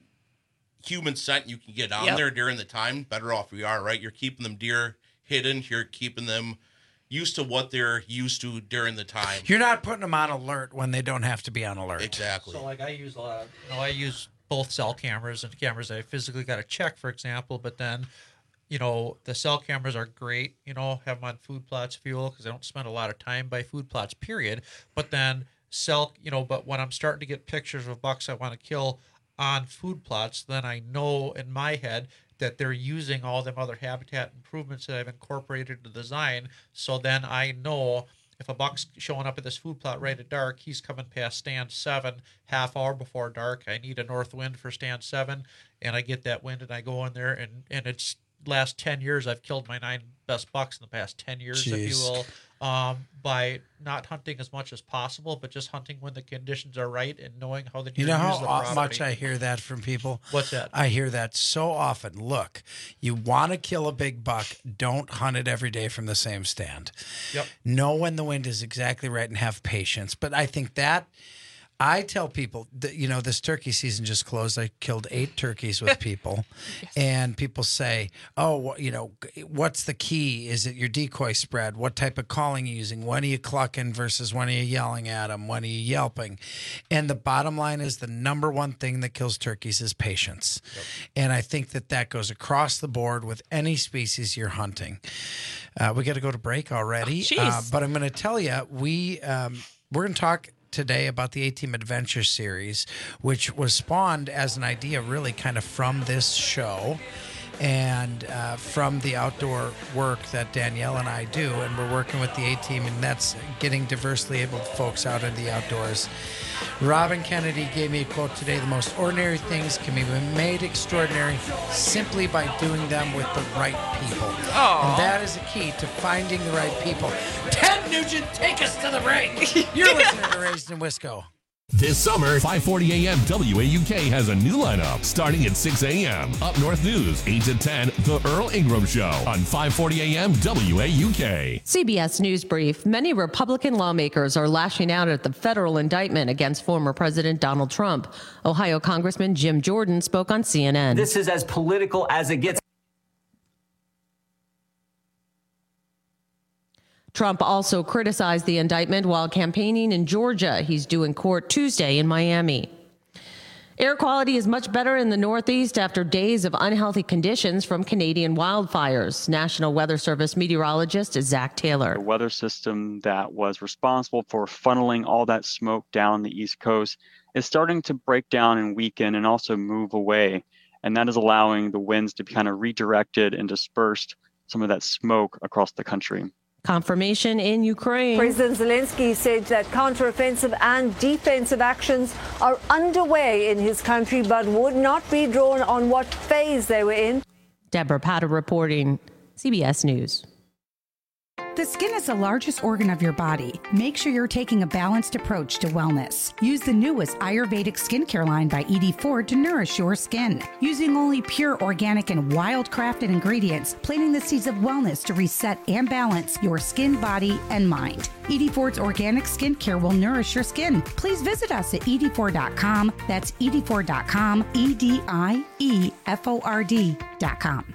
Speaker 6: human scent you can get on
Speaker 2: Yep.
Speaker 6: there during the time, better off we are, right? You're keeping them deer hidden. You're keeping them used to what they're used to during the time.
Speaker 24: You're not putting them on alert when they don't have to be on alert.
Speaker 6: Exactly.
Speaker 4: So like I use a lot of, you know, I use both cell cameras and cameras I physically got to check, for example, but then, you know, the cell cameras are great, you know, have them on food plots, fuel, because I don't spend a lot of time by food plots, period. But then cell, you know, but when I'm starting to get pictures of bucks I want to kill on food plots, then I know in my head that they're using all them other habitat improvements that I've incorporated into the design. So then I know if a buck's showing up at this food plot right at dark, he's coming past stand seven, half hour before dark. I need a north wind for stand seven, and I get that wind and I go in there, and, and it's last ten years I've killed my nine best bucks in the past ten years, if you
Speaker 24: Jeez.
Speaker 4: will, um, by not hunting as much as possible, but just hunting when the conditions are right and knowing how the
Speaker 24: You
Speaker 4: deer
Speaker 24: know
Speaker 4: use
Speaker 24: how
Speaker 4: the
Speaker 24: o-
Speaker 4: property.
Speaker 24: much I hear that from people?
Speaker 4: What's that?
Speaker 24: I hear that so often. Look, you want to kill a big buck, don't hunt it every day from the same stand.
Speaker 4: Yep.
Speaker 24: Know when the wind is exactly right and have patience. But I think that I tell people that, you know, this turkey season just closed. I killed eight turkeys with people. And people say, oh, wh- you know, g- what's the key? Is it your decoy spread? What type of calling are you using? When are you clucking versus when are you yelling at them? When are you yelping? And the bottom line is the number one thing that kills turkeys is patience. And I think that that goes across the board with any species you're hunting. Uh, we got to go to break already.
Speaker 2: Jeez.
Speaker 24: uh, but I'm going to tell you, we, um, we're going to talk today about the A-Team Adventure series, which was spawned as an idea really kind of from this show and uh, from the outdoor work that Danielle and I do. And we're working with the A-Team, and that's getting diversely abled folks out in the outdoors. Robin Kennedy gave me a quote today: the most ordinary things can be made extraordinary simply by doing them with the right people.
Speaker 2: Aww.
Speaker 24: And that is the key to finding the right people. Ted Nugent, take us to the break. You're listening to Raised in Wisco.
Speaker 17: This summer, five forty a.m. W A U K has a new lineup starting at six a.m. Up North News, eight to ten, The Earl Ingram Show on five forty a.m. W A U K.
Speaker 3: C B S News Brief. Many Republican lawmakers are lashing out at the federal indictment against former President Donald Trump. Ohio Congressman Jim Jordan spoke on C N N.
Speaker 8: This is as political as it gets.
Speaker 3: Trump also criticized the indictment while campaigning in Georgia. He's due in court Tuesday in Miami. Air quality is much better in the Northeast after days of unhealthy conditions from Canadian wildfires. National Weather Service meteorologist Zach Taylor.
Speaker 10: The weather system that was responsible for funneling all that smoke down the East Coast is starting to break down and weaken and also move away. And that is allowing the winds to be kind of redirected and dispersed some of that smoke across the country.
Speaker 3: Confirmation in Ukraine.
Speaker 9: President Zelensky said that counteroffensive and defensive actions are underway in his country, but would not be drawn on what phase they were in.
Speaker 3: Deborah Patta reporting, C B S News.
Speaker 20: The skin is the largest organ of your body. Make sure you're taking a balanced approach to wellness. Use the newest Ayurvedic skincare line by E D Ford to nourish your skin. Using only pure, organic, and wild-crafted ingredients, planting the seeds of wellness to reset and balance your skin, body, and mind. E D Ford's organic skincare will nourish your skin. Please visit us at E D ford dot com. That's E D ford dot com, E D I E F O R D dot com.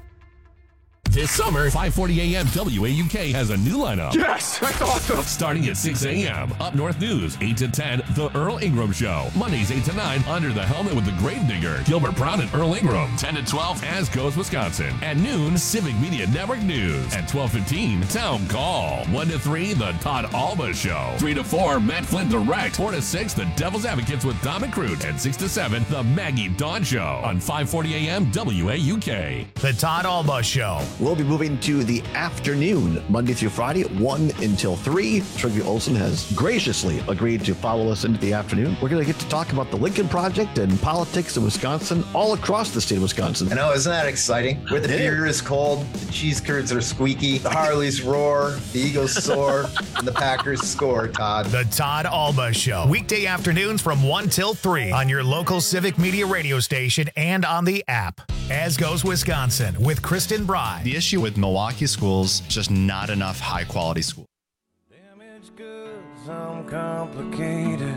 Speaker 17: This summer, five forty a.m. W A U K has a new lineup.
Speaker 11: Yes, that's awesome.
Speaker 17: Starting at six a.m. Up North News, eight to ten, The Earl Ingram Show. Mondays, eight to nine, Under the Helmet with the Gravedigger. Gilbert Brown and Earl Ingram. ten to twelve, As Goes Wisconsin. At noon, Civic Media Network News. At twelve fifteen, Town Call. one to three, The Todd Alba Show. three to four, Matt Flynn Direct. four to six, The Devil's Advocates with Dom and Crute. And six to seven, The Maggie Dawn Show. On five forty a.m. W A U K.
Speaker 1: The Todd Alba Show.
Speaker 15: We'll be moving to the afternoon, Monday through Friday, one until three. Trigby Olson has graciously agreed to follow us into the afternoon. We're going to get to talk about the Lincoln Project and politics in Wisconsin, all across the state of Wisconsin.
Speaker 16: I know, isn't that exciting? Where the beer is cold, the cheese curds are squeaky, the Harleys roar, the Eagles soar, and the Packers score, Todd.
Speaker 1: The Todd Alba Show. Weekday afternoons from one till three on your local Civic Media radio station and on the app. As Goes Wisconsin with Kristen Bry.
Speaker 21: The issue with Milwaukee schools, just not enough high quality schools.
Speaker 14: Damaged goods, I'm complicated.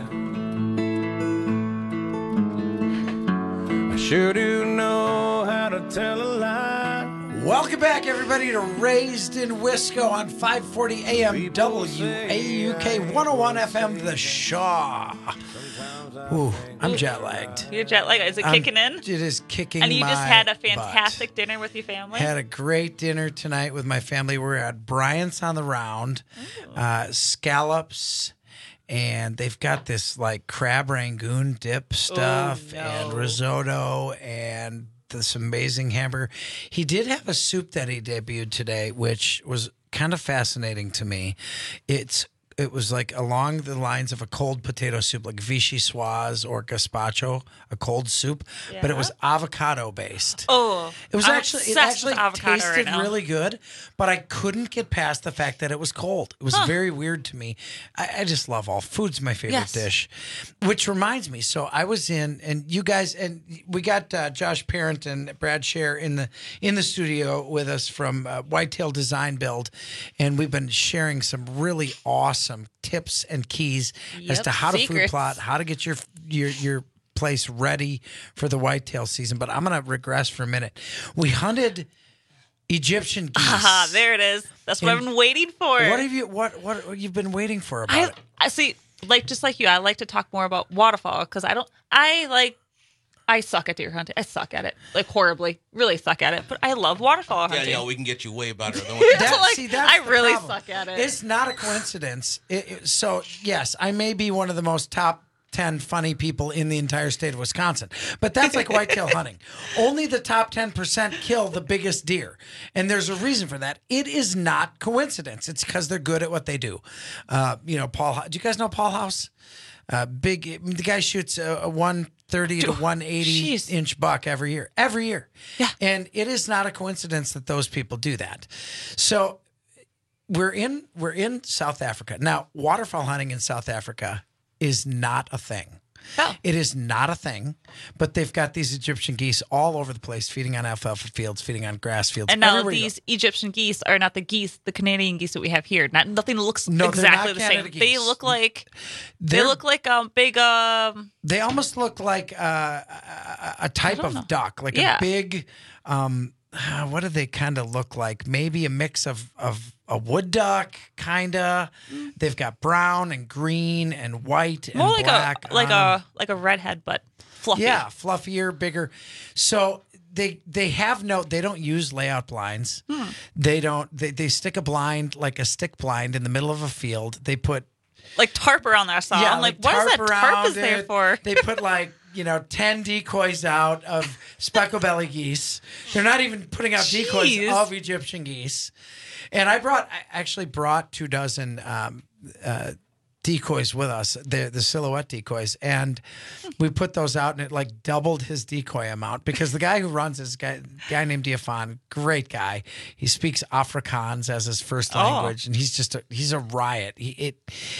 Speaker 14: I sure do know how to tell a lie.
Speaker 24: Welcome back, everybody, to Raised in Wisco on five forty a.m. W A U K, one oh one F M, The Shaw. Ooh, I'm jet lagged.
Speaker 2: You're jet lagged. Is it
Speaker 24: I'm-
Speaker 2: kicking in?
Speaker 24: It is kicking
Speaker 2: And you
Speaker 24: my
Speaker 2: just had a
Speaker 24: butt.
Speaker 2: fantastic dinner with your family?
Speaker 24: Had a great dinner tonight with my family. We're at Bryant's on the Round, uh, scallops, and they've got this like crab rangoon dip stuff
Speaker 2: no.
Speaker 24: and risotto and this amazing hamburger. He did have a soup that he debuted today, which was kind of fascinating to me. It's It was like along the lines of a cold potato soup, like vichyssoise or gazpacho, a cold soup, but it was avocado based.
Speaker 2: Oh,
Speaker 24: It was
Speaker 2: I'm
Speaker 24: actually it
Speaker 2: obsessed with
Speaker 24: actually
Speaker 2: avocado right
Speaker 24: tasted
Speaker 2: now.
Speaker 24: really good, but I couldn't get past the fact that it was cold. It was
Speaker 2: Huh.
Speaker 24: very weird to me. I, I just love all food's my favorite
Speaker 2: Yes.
Speaker 24: dish. Which reminds me, so I was in, and you guys, and we got uh, Josh Parent and Brad Scher in the in the studio with us from uh, Whitetail Design Build, and we've been sharing some really awesome tips and keys as
Speaker 2: Yep,
Speaker 24: to how to food
Speaker 2: secrets.
Speaker 24: plot, how to get your your your place ready for the whitetail season. But I'm going to regress for a minute. We hunted Egyptian geese.
Speaker 2: Aha, there it is. That's what I've
Speaker 24: And
Speaker 2: been waiting for.
Speaker 24: What have you what what you've been waiting for about
Speaker 2: I,
Speaker 24: it?
Speaker 2: I see, like just like you, I like to talk more about waterfowl because I don't. I like I suck at deer hunting. I suck at it, like horribly, really suck at it. But I love waterfowl
Speaker 6: Yeah,
Speaker 2: hunting.
Speaker 6: yeah, we can get you way better than what
Speaker 2: That's
Speaker 24: That-
Speaker 2: like,
Speaker 24: see, that's
Speaker 2: I
Speaker 24: the
Speaker 2: really
Speaker 24: problem.
Speaker 2: suck at it.
Speaker 24: It's not a coincidence. It- it- so, yes, I may be one of the most top ten funny people in the entire state of Wisconsin, but that's like whitetail hunting. Only the top ten percent kill the biggest deer. And there's a reason for that. It is not coincidence. It's because they're good at what they do. Uh, you know, Paul, do you guys know Paul House? Uh, big, the guy shoots a, a one thirty to one eighty inch buck every year, every year. Yeah. And it is not a coincidence that those people do that. So we're in, we're in South Africa. Now, waterfowl hunting in South Africa is not a thing.
Speaker 2: No.
Speaker 24: It is not a thing, but they've got these Egyptian geese all over the place, feeding on alfalfa fields, feeding on grass fields.
Speaker 2: And now
Speaker 24: everywhere you
Speaker 2: these Egyptian geese are not the geese, the Canadian geese that we have here. Not nothing looks
Speaker 24: No, they're
Speaker 2: exactly
Speaker 24: not
Speaker 2: the
Speaker 24: Canada
Speaker 2: same.
Speaker 24: geese.
Speaker 2: They look like they
Speaker 24: They're-
Speaker 2: look like um big um.
Speaker 24: They almost look like uh, a, a type
Speaker 2: don't
Speaker 24: of
Speaker 2: know.
Speaker 24: duck, like
Speaker 2: Yeah.
Speaker 24: a big. Um, what do they kind of look like? Maybe a mix of of a wood duck, kind of. They've got brown and green and white and
Speaker 2: More like
Speaker 24: black.
Speaker 2: a like
Speaker 24: on 'em.
Speaker 2: a like a redhead, but fluffy.
Speaker 24: Yeah, fluffier, bigger. So they they have no. They don't use layout blinds.
Speaker 2: Hmm.
Speaker 24: They don't. They they stick a blind like a stick blind in the middle of a field. They put
Speaker 2: like tarp around there. So I'm like, what is that tarp
Speaker 24: around
Speaker 2: is there
Speaker 24: it.
Speaker 2: for?
Speaker 24: They put like, you know, ten decoys out of speckle belly geese. They're not even putting out decoys
Speaker 2: Jeez.
Speaker 24: of Egyptian geese. And I brought, I actually brought two dozen um, uh, decoys with us, the the silhouette decoys, and we put those out, and it like doubled his decoy amount because the guy who runs this guy guy named Diafan, great guy. He speaks Afrikaans as his first
Speaker 2: Oh.
Speaker 24: language, and he's just a, he's a riot. He it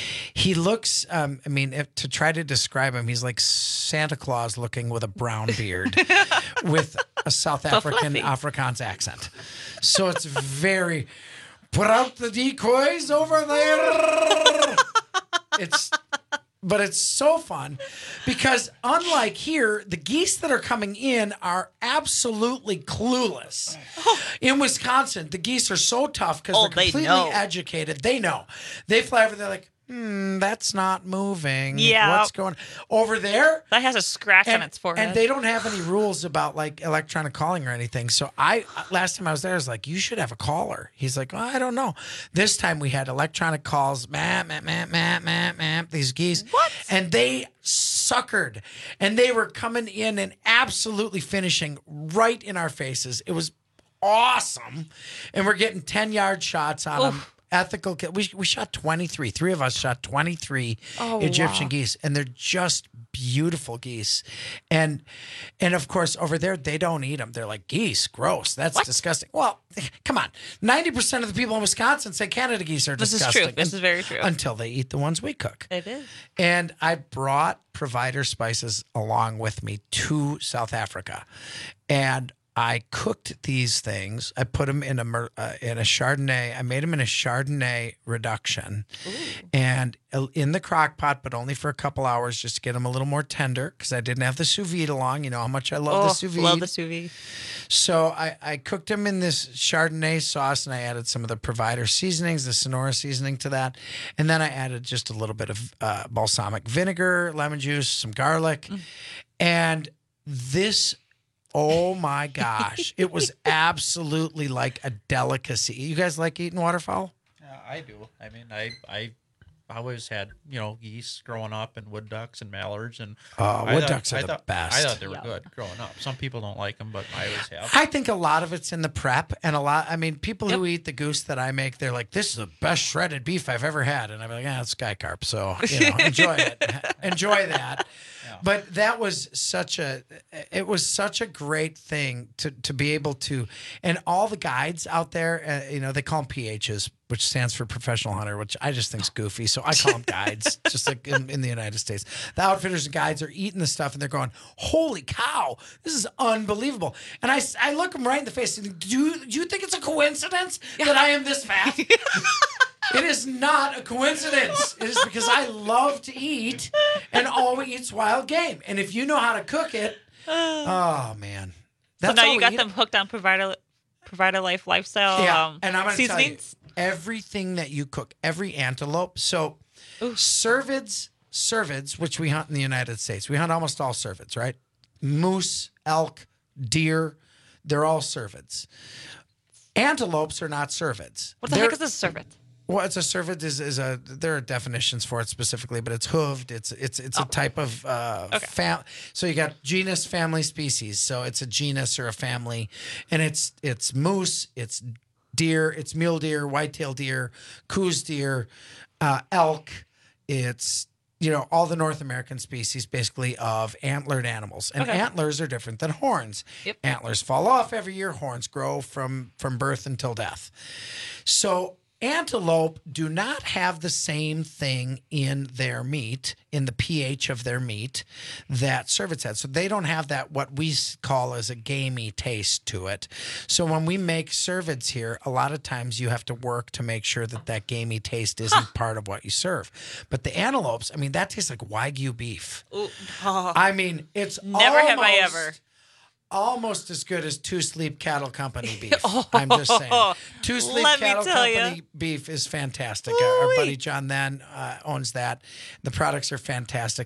Speaker 24: he looks. Um, I mean, if, to try to describe him, he's like Santa Claus looking with a brown beard, with a South
Speaker 2: So
Speaker 24: African
Speaker 2: fluffy.
Speaker 24: Afrikaans accent. So it's very. Put out the decoys over there. It's, but it's so fun because unlike here, the geese that are coming in are absolutely clueless. In Wisconsin, the geese are so tough because
Speaker 2: Oh,
Speaker 24: they're
Speaker 2: they
Speaker 24: completely
Speaker 2: know.
Speaker 24: educated. They know. They fly over. They're like, hmm, that's not moving.
Speaker 2: Yeah.
Speaker 24: what's going over there?
Speaker 2: That has a scratch on
Speaker 24: And,
Speaker 2: its forehead.
Speaker 24: and they don't have any rules about like electronic calling or anything. So I last time I was there, I was like, you should have a caller. He's like, well, I don't know. This time we had electronic calls, map, map, map, map, map, map, these geese. What? And they suckered. And they were coming in and absolutely finishing right in our faces. It was awesome. And we're getting ten-yard shots on them. Ethical. ki- We we shot twenty-three. Three of us shot twenty-three
Speaker 2: Oh,
Speaker 24: Egyptian
Speaker 2: wow.
Speaker 24: geese, and they're just beautiful geese. And and of course over there they don't eat them. They're like geese, gross. That's disgusting. Well, come on. Ninety percent of the people in Wisconsin say Canada geese are
Speaker 2: This is
Speaker 24: disgusting.
Speaker 2: true. This is very true.
Speaker 24: Until they eat the ones we cook.
Speaker 2: It is.
Speaker 24: And I brought Provider Spices along with me to South Africa, and I cooked these things. I put them in a mer- uh, in a Chardonnay. I made them in a Chardonnay reduction, and uh, in the crock pot, but only for a couple hours, just to get them a little more tender because I didn't have the sous vide along. You know how much I love
Speaker 2: oh,
Speaker 24: the sous vide.
Speaker 2: love the sous vide.
Speaker 24: So I, I cooked them in this Chardonnay sauce, and I added some of the Provider seasonings, the Sonora seasoning to that, and then I added just a little bit of uh, balsamic vinegar, lemon juice, some garlic, and this. Oh my gosh. It was absolutely like a delicacy. You guys like eating waterfowl?
Speaker 4: Yeah, I do. I mean, I I always had, you know, geese growing up and wood ducks and mallards and
Speaker 24: Oh,
Speaker 4: I
Speaker 24: wood
Speaker 4: thought-
Speaker 24: ducks are
Speaker 4: I
Speaker 24: the
Speaker 4: thought,
Speaker 24: best.
Speaker 4: I thought they were
Speaker 2: Yeah.
Speaker 4: good growing up. Some people don't like them, but I always have.
Speaker 24: I think a lot of it's in the prep, and a lot. I mean, people who eat the goose that I make, they're like, "This is the best shredded beef I've ever had," and I'm like, "Ah, it's sky carp, so you know, enjoy it, enjoy that." But that was such a, it was such a great thing to to be able to, and all the guides out there, uh, you know, they call them P Hs, which stands for professional hunter, which I just think's goofy. So I call them guides, just like in, in the United States. The outfitters and guides are eating the stuff, and they're going, "Holy cow, this is unbelievable!" And I, s- I look them right in the face. And do you, do you think it's a coincidence that I am this fat? It is not a coincidence. It is because I love to eat, and all we eat's wild game. And if you know how to cook it, oh man,
Speaker 2: So now
Speaker 24: all
Speaker 2: you
Speaker 24: we
Speaker 2: got
Speaker 24: eat.
Speaker 2: them hooked on provider provider life lifestyle.
Speaker 24: Yeah,
Speaker 2: um,
Speaker 24: and I'm going to tell you,
Speaker 2: seasonings.
Speaker 24: everything that you cook, every antelope. So cervids, cervids, which we hunt in the United States, we hunt almost all cervids, right? moose, elk, deer, they're all cervids. Antelopes are not cervids.
Speaker 2: What the
Speaker 24: They're-
Speaker 2: heck is a cervid?
Speaker 24: Well, it's a cervid is, is a there are definitions for it specifically, but it's hooved. It's it's it's a type of uh,
Speaker 2: Okay.
Speaker 24: fam- So you got genus, family, species. So it's a genus or a family, and it's it's moose, it's deer, it's mule deer, whitetail deer, coos deer, uh, elk. It's you know all the North American species basically of antlered animals, and
Speaker 2: Okay.
Speaker 24: antlers are different than horns.
Speaker 2: Yep.
Speaker 24: Antlers fall off every year. Horns grow from from birth until death. So antelope do not have the same thing in their meat, in the pH of their meat, that cervids had. So they don't have that, what we s- call as a gamey taste to it. So when we make cervids here, a lot of times you have to work to make sure that that gamey taste isn't part of what you serve. But the antelopes, I mean, that tastes like Wagyu beef.
Speaker 2: Ooh, oh.
Speaker 24: I mean, it's
Speaker 2: Never have I
Speaker 24: almost-
Speaker 2: ever.
Speaker 24: Almost as good as Two Sleep Cattle Company beef. I'm just saying. Two Sleep
Speaker 2: Let me
Speaker 24: Cattle
Speaker 2: tell ya.
Speaker 24: Company beef is fantastic. Our, our buddy John Then uh, owns that. The products are fantastic.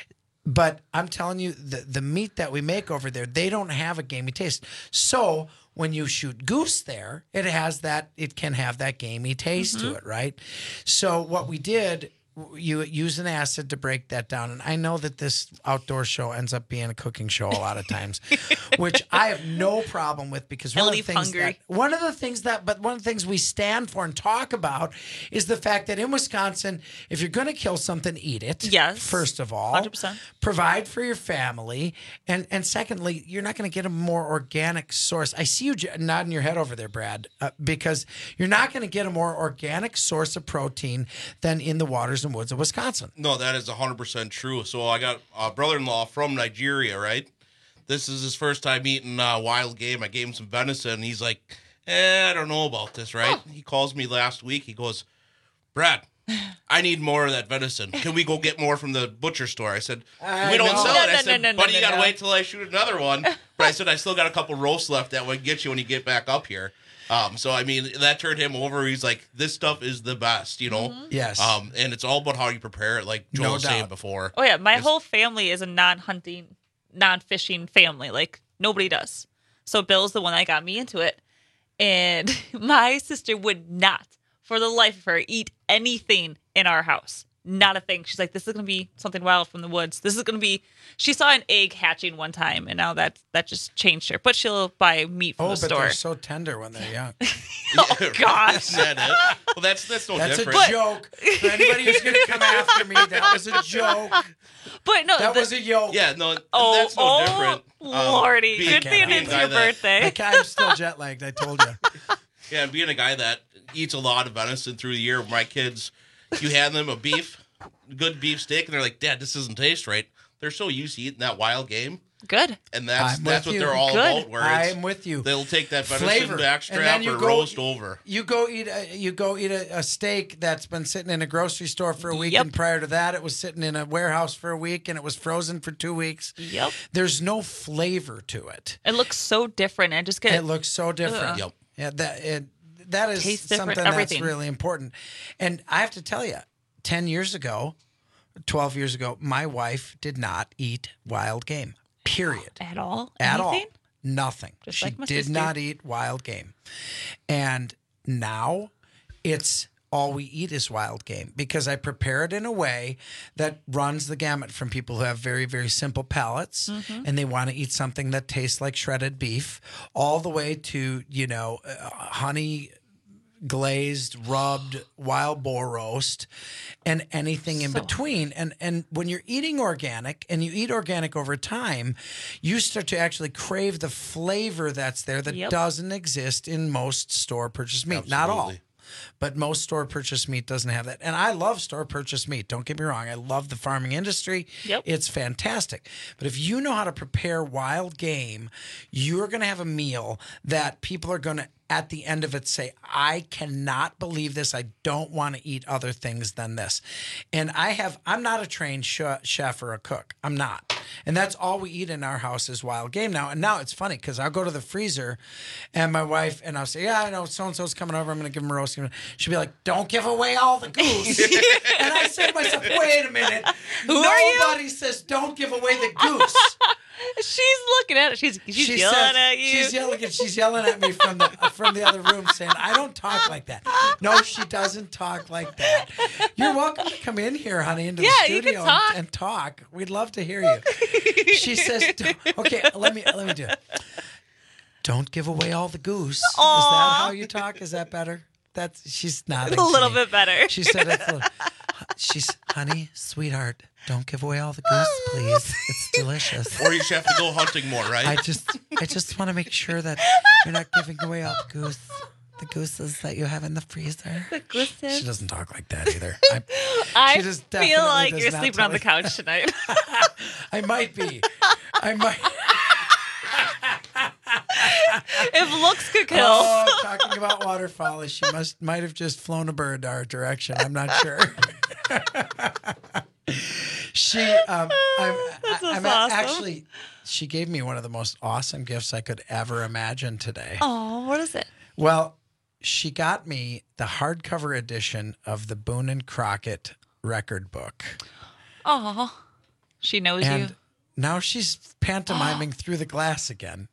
Speaker 24: But I'm telling you, the, the meat that we make over there, they don't have a gamey taste. So when you shoot goose there, it has that, it can have that gamey taste to it, right? So what we did, you use an acid to break that down. And I know that this outdoor show ends up being a cooking show a lot of times, which I have no problem with because one
Speaker 2: I
Speaker 24: of the
Speaker 2: leave
Speaker 24: things
Speaker 2: hungry.
Speaker 24: that one of the things that but one of the things we stand for and talk about is the fact that in Wisconsin, if you're going to kill something, eat it.
Speaker 2: Yes.
Speaker 24: First of all,
Speaker 2: one hundred percent.
Speaker 24: provide for your family, and and secondly, you're not going to get a more organic source. I see you j- nodding your head over there, Brad, uh, because you're not going to get a more organic source of protein than in the waters and woods of Wisconsin.
Speaker 6: No, that is one hundred percent true. So I got a brother-in-law from Nigeria, right? This is his first time eating uh, wild game. I gave him some venison, and he's like, eh, I don't know about this, right? He calls me last week. He goes, Brad, I need more of that venison. Can we go get more from the butcher store? I said,
Speaker 24: I
Speaker 6: we don't
Speaker 24: know.
Speaker 6: sell
Speaker 2: No,
Speaker 6: it. I
Speaker 2: no,
Speaker 6: said,
Speaker 2: no, no,
Speaker 6: buddy,
Speaker 2: no,
Speaker 6: you got to
Speaker 2: no.
Speaker 6: wait till I shoot another one. But I said, I still got a couple roasts left that we can get you when you get back up here. Um, so, I mean, that turned him over. He's like, this stuff is the best, you know?
Speaker 24: Yes.
Speaker 6: Um, and it's all about how you prepare it, like Joel
Speaker 24: No
Speaker 6: was saying
Speaker 24: doubt.
Speaker 6: before.
Speaker 2: Oh yeah, my
Speaker 6: It's-
Speaker 2: whole family is a non-hunting, non-fishing family. Like nobody does. So Bill's the one that got me into it, and my sister would not, for the life of her, eat anything in our house. Not a thing. She's like, this is gonna be something wild from the woods. This is gonna be. She saw an egg hatching one time, and now that that just changed her. But she'll buy meat from
Speaker 24: Oh,
Speaker 2: the
Speaker 24: but
Speaker 2: store.
Speaker 24: they're so tender when they're young.
Speaker 2: Oh gosh.
Speaker 6: Is that it? Well, that's that's no
Speaker 24: That's
Speaker 6: different.
Speaker 24: a joke. For anybody who's going to come after me, that was a joke.
Speaker 2: But no,
Speaker 24: That
Speaker 2: the-
Speaker 24: was a joke.
Speaker 6: Yeah, no,
Speaker 2: Oh,
Speaker 6: that's no
Speaker 2: oh,
Speaker 6: different. Um,
Speaker 2: Lordy.
Speaker 6: being-
Speaker 2: Good thing
Speaker 6: being a
Speaker 2: it's
Speaker 6: guy
Speaker 2: your
Speaker 6: that-
Speaker 2: birthday.
Speaker 24: I ca- I'm still jet lagged, I told you.
Speaker 6: Yeah, and being a guy that eats a lot of venison through the year, my kids, you hand them a beef, good beef steak, and they're like, Dad, this doesn't taste right. They're so used to eating that wild game,
Speaker 2: Good.
Speaker 6: and that's
Speaker 24: I'm
Speaker 6: that's
Speaker 24: with
Speaker 6: what
Speaker 24: you.
Speaker 6: they're all
Speaker 2: Good.
Speaker 6: about. Where it's,
Speaker 24: I'm with you.
Speaker 6: they'll take that venison
Speaker 24: Flavor.
Speaker 6: backstrap
Speaker 24: And then you
Speaker 6: or
Speaker 24: go-
Speaker 6: roast over.
Speaker 24: You go eat a, you go eat a, a steak that's been sitting in a grocery store for a week,
Speaker 2: Yep.
Speaker 24: and prior to that, it was sitting in a warehouse for a week, and it was frozen for two weeks.
Speaker 2: Yep.
Speaker 24: There's no flavor to it.
Speaker 2: It looks so different. I just get
Speaker 24: It looks so different.
Speaker 2: Ugh.
Speaker 6: Yep.
Speaker 24: Yeah, that it that is
Speaker 2: Tastes different,
Speaker 24: something
Speaker 2: everything.
Speaker 24: that's really important. And I have to tell you, ten years ago, twelve years ago, my wife did not eat wild game. Period.
Speaker 2: at all.
Speaker 24: At all.
Speaker 2: Anything?
Speaker 24: Nothing.
Speaker 2: Just
Speaker 24: she
Speaker 2: like my
Speaker 24: did
Speaker 2: sister.
Speaker 24: not eat wild game. And now it's all we eat is wild game because I prepare it in a way that runs the gamut from people who have very, very simple palates
Speaker 2: Mm-hmm.
Speaker 24: and they want to eat something that tastes like shredded beef, all the way to, you know, uh, honey glazed, rubbed wild boar roast, and anything in
Speaker 2: So-
Speaker 24: between. And and when you're eating organic and you eat organic over time, you start to actually crave the flavor that's there that
Speaker 2: Yep.
Speaker 24: doesn't exist in most store purchased meat. Not all.
Speaker 6: Absolutely.
Speaker 24: But most store purchased meat doesn't have that. And I love store purchased meat. Don't get me wrong. I love the farming industry.
Speaker 2: Yep.
Speaker 24: It's fantastic. But if you know how to prepare wild game, you're going to have a meal that people are going to, at the end of it, say, I cannot believe this. I don't want to eat other things than this. And I have, I'm not a trained sh- chef or a cook. I'm not. And that's all we eat in our house is wild game now. And now it's funny because I'll go to the freezer and my wife, and I'll say, yeah, I know so-and-so's coming over. I'm going to give him a roast. She'll be like, don't give away all the goose. And I say to myself, wait a minute.
Speaker 2: Who are you?
Speaker 24: Nobody says don't give away the goose.
Speaker 2: She's looking at it. She's she's
Speaker 24: She
Speaker 2: yelling
Speaker 24: says-
Speaker 2: at you.
Speaker 24: She's yelling at she's yelling at me from the from the other room, saying, "I don't talk like that." No, she doesn't talk like that. You're welcome to come in here, honey, into
Speaker 2: Yeah,
Speaker 24: the
Speaker 2: you can
Speaker 24: studio
Speaker 2: talk.
Speaker 24: And, and talk. We'd love to hear you. She says, "Okay, let me let me do it. Don't give away all the goose." Is that
Speaker 2: Aw.
Speaker 24: how you talk? Is that better? That's she's nodding.
Speaker 2: A little
Speaker 24: to me.
Speaker 2: bit better.
Speaker 24: She said, it's a little, "She's honey, sweetheart, don't give away all the goose, please. It's delicious."
Speaker 6: Or you should have to go hunting more, right?
Speaker 24: I just, I just want to make sure that you're not giving away all the goose, the gooses that you have in the freezer.
Speaker 2: The gooses.
Speaker 24: She doesn't talk like that either. I,
Speaker 2: I
Speaker 24: she just
Speaker 2: feel
Speaker 24: definitely
Speaker 2: like
Speaker 24: does
Speaker 2: you're
Speaker 24: not
Speaker 2: sleeping
Speaker 24: tell
Speaker 2: on the
Speaker 24: me-
Speaker 2: couch tonight.
Speaker 24: I might be. I might.
Speaker 2: If looks could kill.
Speaker 24: Oh, talking about waterfowl, she must might have just flown a bird our direction. I'm not sure. she, um, I'm,
Speaker 2: That's
Speaker 24: I, I'm
Speaker 2: awesome.
Speaker 24: actually. She gave me one of the most awesome gifts I could ever imagine today.
Speaker 2: Oh, what is it?
Speaker 24: Well, she got me the hardcover edition of the Boone and Crockett record book.
Speaker 2: Oh, she knows
Speaker 24: And
Speaker 2: you.
Speaker 24: now she's pantomiming through the glass again.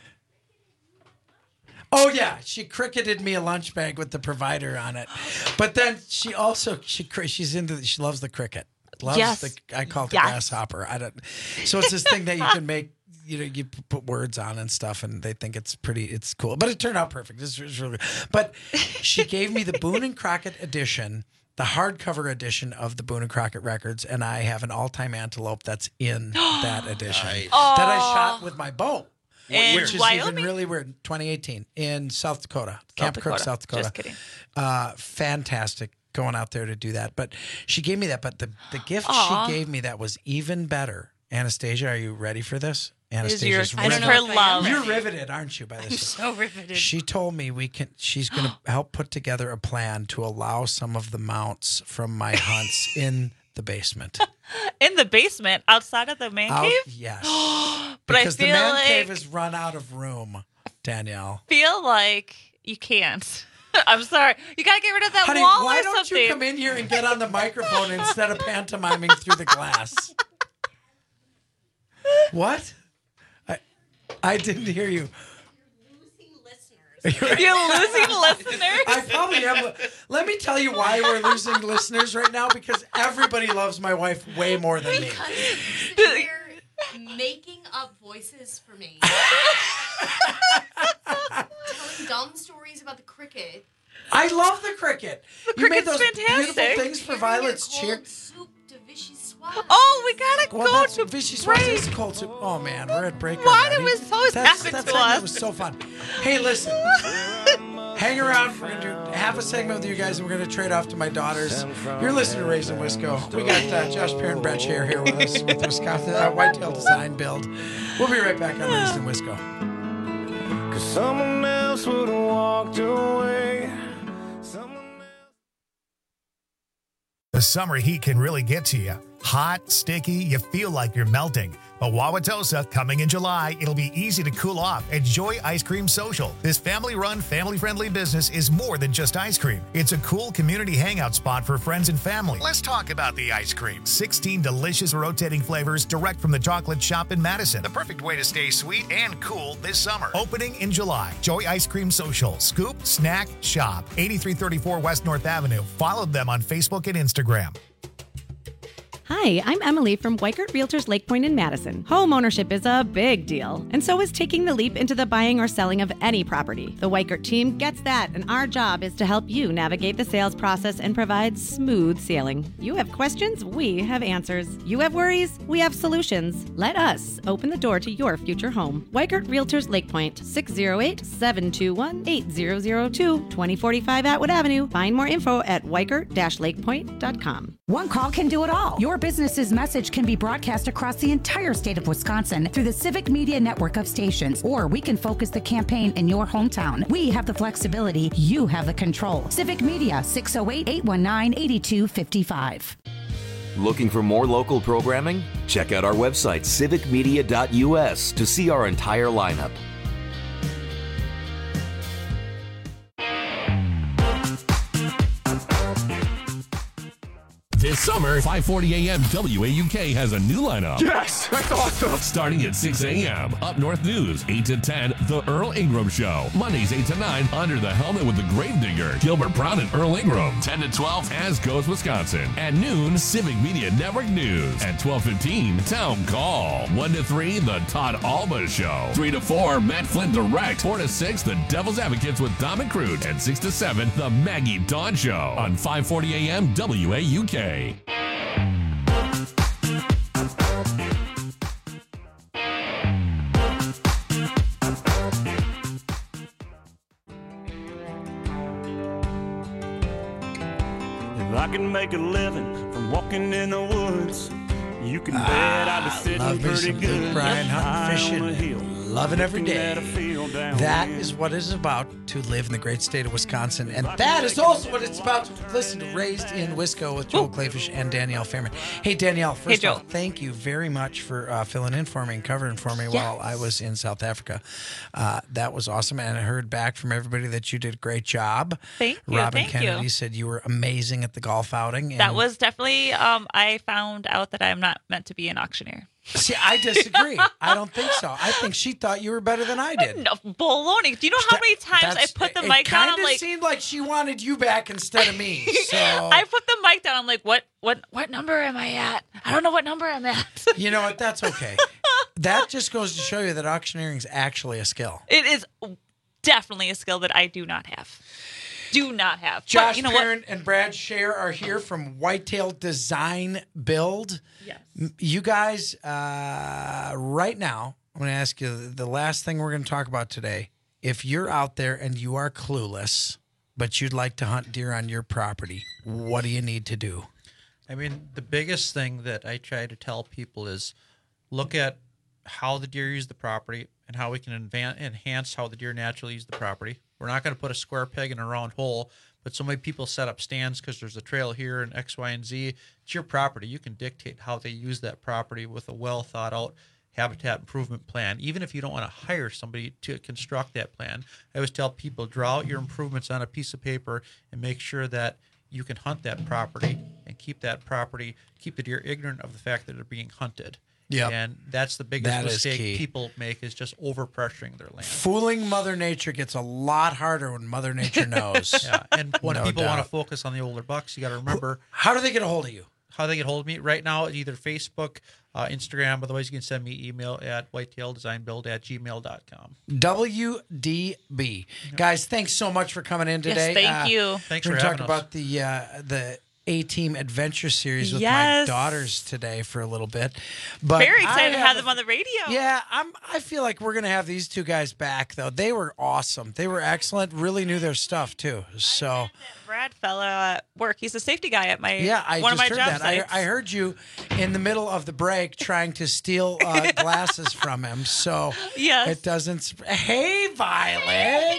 Speaker 24: Oh yeah, she cricketed me a lunch bag with the provider on it. But then she also she cri- she's into the, she loves the cricket. Loves
Speaker 2: Yes.
Speaker 24: the I call it the
Speaker 2: Yes.
Speaker 24: grasshopper. I don't. So it's this thing that you can make. You know, you p- put words on and stuff, and they think it's pretty. It's cool, but it turned out perfect. It's, it's really good. But she gave me the Boone and Crockett edition, the hardcover edition of the Boone and Crockett records, and I have an all-time antelope that's in that edition
Speaker 6: Nice.
Speaker 24: that I
Speaker 2: Aw.
Speaker 24: shot with my bow.
Speaker 2: In
Speaker 24: Which is
Speaker 2: Wyoming?
Speaker 24: even really weird. twenty eighteen in South Dakota, Camp Crook,
Speaker 2: Dakota.
Speaker 24: South Dakota.
Speaker 2: Just kidding.
Speaker 24: Uh, fantastic going out there to do that. But she gave me that. But the the gift
Speaker 2: Aw.
Speaker 24: she gave me that was even better. Anastasia, are you ready for this?
Speaker 2: Is your,
Speaker 24: Anastasia's
Speaker 2: I don't know
Speaker 24: riveted.
Speaker 2: her love.
Speaker 24: You're riveted, aren't you? By
Speaker 2: I'm
Speaker 24: this,
Speaker 2: so riveted.
Speaker 24: she told me we can. She's going to help put together a plan to allow some of the mounts from my hunts in the basement.
Speaker 2: In the basement, outside of the man
Speaker 24: Out-
Speaker 2: cave?
Speaker 24: yes.
Speaker 2: But I
Speaker 24: Because the
Speaker 2: feel
Speaker 24: man
Speaker 2: like
Speaker 24: cave has run out of room, Danielle.
Speaker 2: feel like you can't. I'm sorry. You gotta get rid of that
Speaker 24: Honey,
Speaker 2: wall
Speaker 24: why
Speaker 2: or
Speaker 24: don't
Speaker 2: something.
Speaker 24: you come in here and get on the microphone instead of pantomiming through the glass? What? I I didn't hear you.
Speaker 2: You're losing listeners.
Speaker 24: I probably am. Let me tell you why we're losing listeners right now, because everybody loves my wife way more than me.
Speaker 7: They're making up voices for me. Telling dumb stories about the cricket.
Speaker 24: I love the cricket.
Speaker 2: The
Speaker 24: you made
Speaker 2: cricket's
Speaker 24: those
Speaker 2: fantastic.
Speaker 24: beautiful things for Violet's cheer.
Speaker 7: Soup to Vichy Swab.
Speaker 2: Oh, we gotta
Speaker 24: Well,
Speaker 2: go
Speaker 24: that's
Speaker 2: to
Speaker 24: Vichy Swaz
Speaker 2: break.
Speaker 24: is cold soup. Oh man, we're at break
Speaker 2: Why
Speaker 24: already.
Speaker 2: did we so
Speaker 24: That's,
Speaker 2: happen
Speaker 24: that
Speaker 2: to
Speaker 24: segment
Speaker 2: us?
Speaker 24: was so fun. Hey, listen. Hang around. We're gonna do half a segment with you guys, and we're gonna trade off to my daughters. You're listening to Raising Wisco. We got uh, Josh Perrin, Brent Scher here with us with Wisconsin uh, Whitetail Design Build. We'll be right back on Raising Wisco.
Speaker 14: Cause someone else would have walked away.
Speaker 1: The summer heat can really get to you. Hot, sticky, you feel like you're melting. But Wauwatosa, coming in July, it'll be easy to cool off. Enjoy Ice Cream Social. This family-run, family-friendly business is more than just ice cream. It's a cool community hangout spot for friends and family. Let's talk about the ice cream. sixteen delicious rotating flavors direct from the chocolate shop in Madison. The perfect way to stay sweet and cool this summer. Opening in July. Joy Ice Cream Social. Scoop, snack, shop. eighty-three thirty-four West North Avenue. Follow them on Facebook and Instagram.
Speaker 11: Hi, I'm Emily from Weikert Realtors Lake Point in Madison. Home ownership is a big deal, and so is taking the leap into the buying or selling of any property. The Weikert team gets that, and our job is to help you navigate the sales process and provide smooth sailing. You have questions, we have answers. You have worries, we have solutions. Let us open the door to your future home. Weikert Realtors Lake Point, six oh eight, seven two one, eight zero zero two, twenty forty-five Atwood Avenue. Find more info at weikert dash lakepoint dot com.
Speaker 20: One call can do it all. Your business's message can be broadcast across the entire state of Wisconsin through the Civic Media network of stations, or we can focus the campaign in your hometown. We have the flexibility, you have the control. Civic Media, six oh eight, eight one nine, eight two five five.
Speaker 12: Looking for more local programming? Check out our website, civic media dot u s, to see our entire lineup.
Speaker 1: This
Speaker 17: This summer, five forty a.m. W A U K has a new lineup.
Speaker 22: Yes, that's awesome.
Speaker 17: Starting at six a.m. Up North News, eight to ten, The Earl Ingram Show. Mondays, eight to nine, Under the Helmet with the Gravedigger, Gilbert Brown and Earl Ingram. ten to twelve, As Goes Wisconsin. At noon, Civic Media Network News. At twelve fifteen, Town Call. one to three, The Todd Alba Show. three to four, Matt Flynn Direct. four to six, The Devil's Advocates with Dom and Crute. And six to seven, The Maggie Dawn Show on five forty a.m. W A U K.
Speaker 5: If I can make a living from walking in the woods, you can bet
Speaker 24: Ah,
Speaker 5: I'd be sitting
Speaker 24: love me
Speaker 5: pretty
Speaker 24: some
Speaker 5: good.
Speaker 24: Luke Bryan
Speaker 5: high
Speaker 24: hunting,
Speaker 5: on a hill,
Speaker 24: fishing, loving every
Speaker 5: looking
Speaker 24: day.
Speaker 5: at a field down
Speaker 24: That
Speaker 5: there.
Speaker 24: is what it's about to live in the great state of Wisconsin, and that is also what it's about to listen to Raised in Wisco with Joel Clayfish and Danielle Fairman. Hey Danielle, first
Speaker 2: Hey,
Speaker 24: of all,
Speaker 2: Joel.
Speaker 24: thank you very much for uh, filling in for me and covering for me while I was in South Africa. Uh, that was awesome, and I heard back from everybody that you did a great job.
Speaker 2: Thank you,
Speaker 24: Robin
Speaker 2: thank
Speaker 24: Kennedy
Speaker 2: you.
Speaker 24: said you were amazing at the golf outing. And
Speaker 2: That was definitely. Um, I found out that I'm not meant to be an auctioneer.
Speaker 24: See, I disagree. I don't think so. I think she thought you were better than I did.
Speaker 2: No, baloney. Do you know how many times I
Speaker 24: That's-
Speaker 2: put the
Speaker 24: it
Speaker 2: mic down?
Speaker 24: kinda
Speaker 2: I'm like,
Speaker 24: seemed like she wanted you back instead of me. So
Speaker 2: I put the mic down. I'm like, what, what, what number am I at? I don't know what number I'm at.
Speaker 24: you know what? That's okay. That just goes to show you that auctioneering is actually a skill.
Speaker 2: It is definitely a skill that I do not have. Do not have.
Speaker 24: Josh
Speaker 2: But you know
Speaker 24: Parent and Brad Scher are here from Whitetail Design Build. Yes. You guys, uh, right now, I'm going to ask you the last thing we're going to talk about today. If you're out there and you are clueless, but you'd like to hunt deer on your property, what do you need to do?
Speaker 4: I mean, the biggest thing that I try to tell people is look at how the deer use the property and how we can envan- enhance how the deer naturally use the property. We're not going to put a square peg in a round hole, but so many people set up stands because there's a trail here and X, Y, and Z. It's your property. You can dictate how they use that property with a well thought out habitat improvement plan. Even if you don't want to hire somebody to construct that plan, I always tell people draw out your improvements on a piece of paper and make sure that you can hunt that property and keep that property, keep the deer ignorant of the fact that they're being hunted.
Speaker 24: Yep.
Speaker 4: And that's the biggest
Speaker 24: That is
Speaker 4: mistake
Speaker 24: key.
Speaker 4: people make is just overpressuring their land.
Speaker 24: Fooling Mother Nature gets a lot harder when Mother Nature knows.
Speaker 4: Yeah, and when
Speaker 24: No
Speaker 4: people want
Speaker 24: doubt.
Speaker 4: to focus on the older bucks, you got to remember
Speaker 24: How do they get a hold of you?
Speaker 4: how they get hold of me. Right now, it's either Facebook, uh, Instagram. Otherwise, you can send me email at whitetaildesignbuild at gmail dot com.
Speaker 24: W D B. Guys, thanks so much for coming in
Speaker 2: Yes,
Speaker 24: today.
Speaker 2: thank you.
Speaker 4: Thanks
Speaker 24: we're
Speaker 4: for
Speaker 24: gonna
Speaker 4: having
Speaker 24: talk
Speaker 4: us.
Speaker 24: about the uh, the A-Team Adventure Series with
Speaker 2: Yes.
Speaker 24: my daughters today for a little bit. But
Speaker 2: Very excited
Speaker 24: I
Speaker 2: to have them on the radio.
Speaker 24: Yeah, I'm. I feel like we're gonna have these two guys back though. They were awesome. They were excellent. Really knew their stuff too. So
Speaker 2: Brad fella at work. He's a safety guy at my
Speaker 24: yeah, I
Speaker 2: one
Speaker 24: just
Speaker 2: of my
Speaker 24: heard
Speaker 2: job
Speaker 24: that. I,
Speaker 2: sites.
Speaker 24: I heard you in the middle of the break trying to steal uh, glasses from him. So
Speaker 2: Yes.
Speaker 24: it doesn't. Sp- hey, Violet.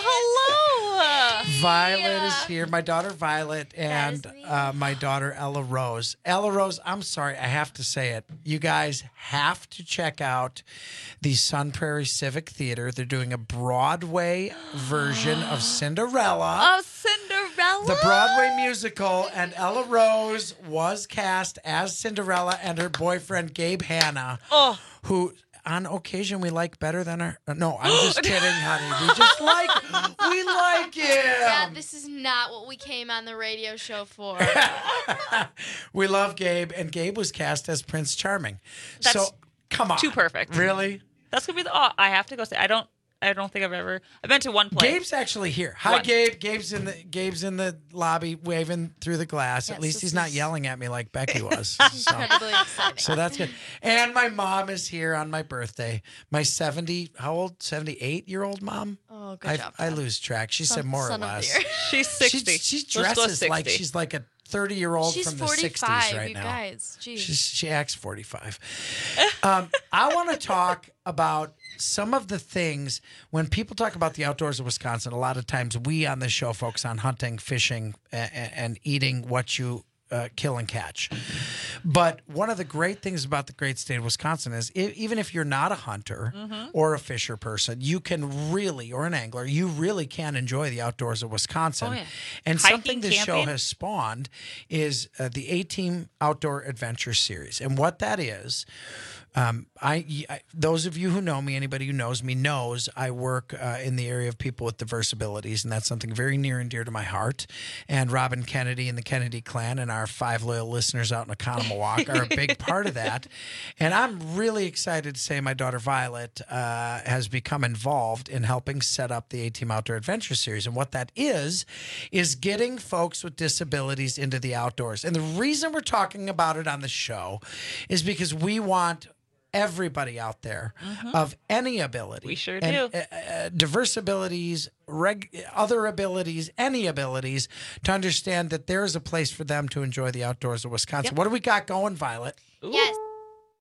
Speaker 2: Oh, hello.
Speaker 24: Violet is here. My daughter Violet and uh, my daughter Ella Rose. Ella Rose, I'm sorry, I have to say it. You guys have to check out the Sun Prairie Civic Theater. They're doing a Broadway version of Cinderella.
Speaker 2: Oh, Cinderella.
Speaker 24: The Broadway musical, and Ella Rose was cast as Cinderella and her boyfriend Gabe Hanna,
Speaker 2: Oh.
Speaker 24: who on occasion we like better than our. No, I'm just kidding, honey. We just like we like him.
Speaker 7: Dad, this is not what we came on the radio show for.
Speaker 24: We love Gabe, and Gabe was cast as Prince Charming.
Speaker 2: That's
Speaker 24: so come on,
Speaker 2: too perfect.
Speaker 24: Really?
Speaker 2: That's gonna be the. Oh, I have to go say. I don't. I don't think I've ever. I've been to one play.
Speaker 24: Gabe's actually here. Hi,
Speaker 2: One.
Speaker 24: Gabe. Gabe's in the Gabe's in the lobby, waving through the glass. At
Speaker 7: Yes,
Speaker 24: least
Speaker 7: this
Speaker 24: he's not
Speaker 7: is-
Speaker 24: yelling at me like Becky was. so.
Speaker 7: Incredibly exciting.
Speaker 24: So that's good. And my mom is here on my birthday. My seventy, how old? seventy-eight year old mom.
Speaker 7: Oh, good
Speaker 24: I,
Speaker 7: job,
Speaker 24: I
Speaker 7: Dad.
Speaker 24: lose track. She
Speaker 7: Son-
Speaker 24: said more or
Speaker 7: son of
Speaker 24: less.
Speaker 7: dear.
Speaker 2: She's sixty.
Speaker 24: She, she
Speaker 2: Let's go
Speaker 24: dresses like
Speaker 2: sixty.
Speaker 24: she's like a thirty year old
Speaker 7: She's
Speaker 24: from the
Speaker 7: forty-five,
Speaker 24: sixties right
Speaker 7: you
Speaker 24: now.
Speaker 7: guys. Jeez.
Speaker 24: She's, she acts forty-five. um, I want to talk about some of the things when people talk about the outdoors of Wisconsin. A lot of times we on this show focus on hunting, fishing, and, and eating what you uh, kill and catch. But one of the great things about the great state of Wisconsin is I- even if you're not a hunter
Speaker 2: Mhm.
Speaker 24: or a fisher person, you can really, or an angler, you really can enjoy the outdoors of Wisconsin.
Speaker 2: Oh, yeah.
Speaker 24: And
Speaker 2: Hiking,
Speaker 24: something this show
Speaker 2: camping?
Speaker 24: has spawned is uh, the A-Team Outdoor Adventure Series. And what that is, um, I, I those of you who know me, anybody who knows me knows I work uh, in the area of people with diverse abilities, and that's something very near and dear to my heart. And Robin Kennedy and the Kennedy clan and our five loyal listeners out in Oconomowoc are a big part of that. And I'm really excited to say my daughter Violet uh, has become involved in helping set up the A-Team Outdoor Adventure Series. And what that is, is getting folks with disabilities into the outdoors. And the reason we're talking about it on the show is because we want everybody out there
Speaker 2: Mhm.
Speaker 24: of any ability.
Speaker 2: We sure
Speaker 24: and,
Speaker 2: do.
Speaker 24: uh, uh, diverse abilities, reg- other abilities, any abilities, to understand that there is a place for them to enjoy the outdoors of Wisconsin.
Speaker 2: Yep.
Speaker 24: What do we got going, Violet?
Speaker 7: Yes,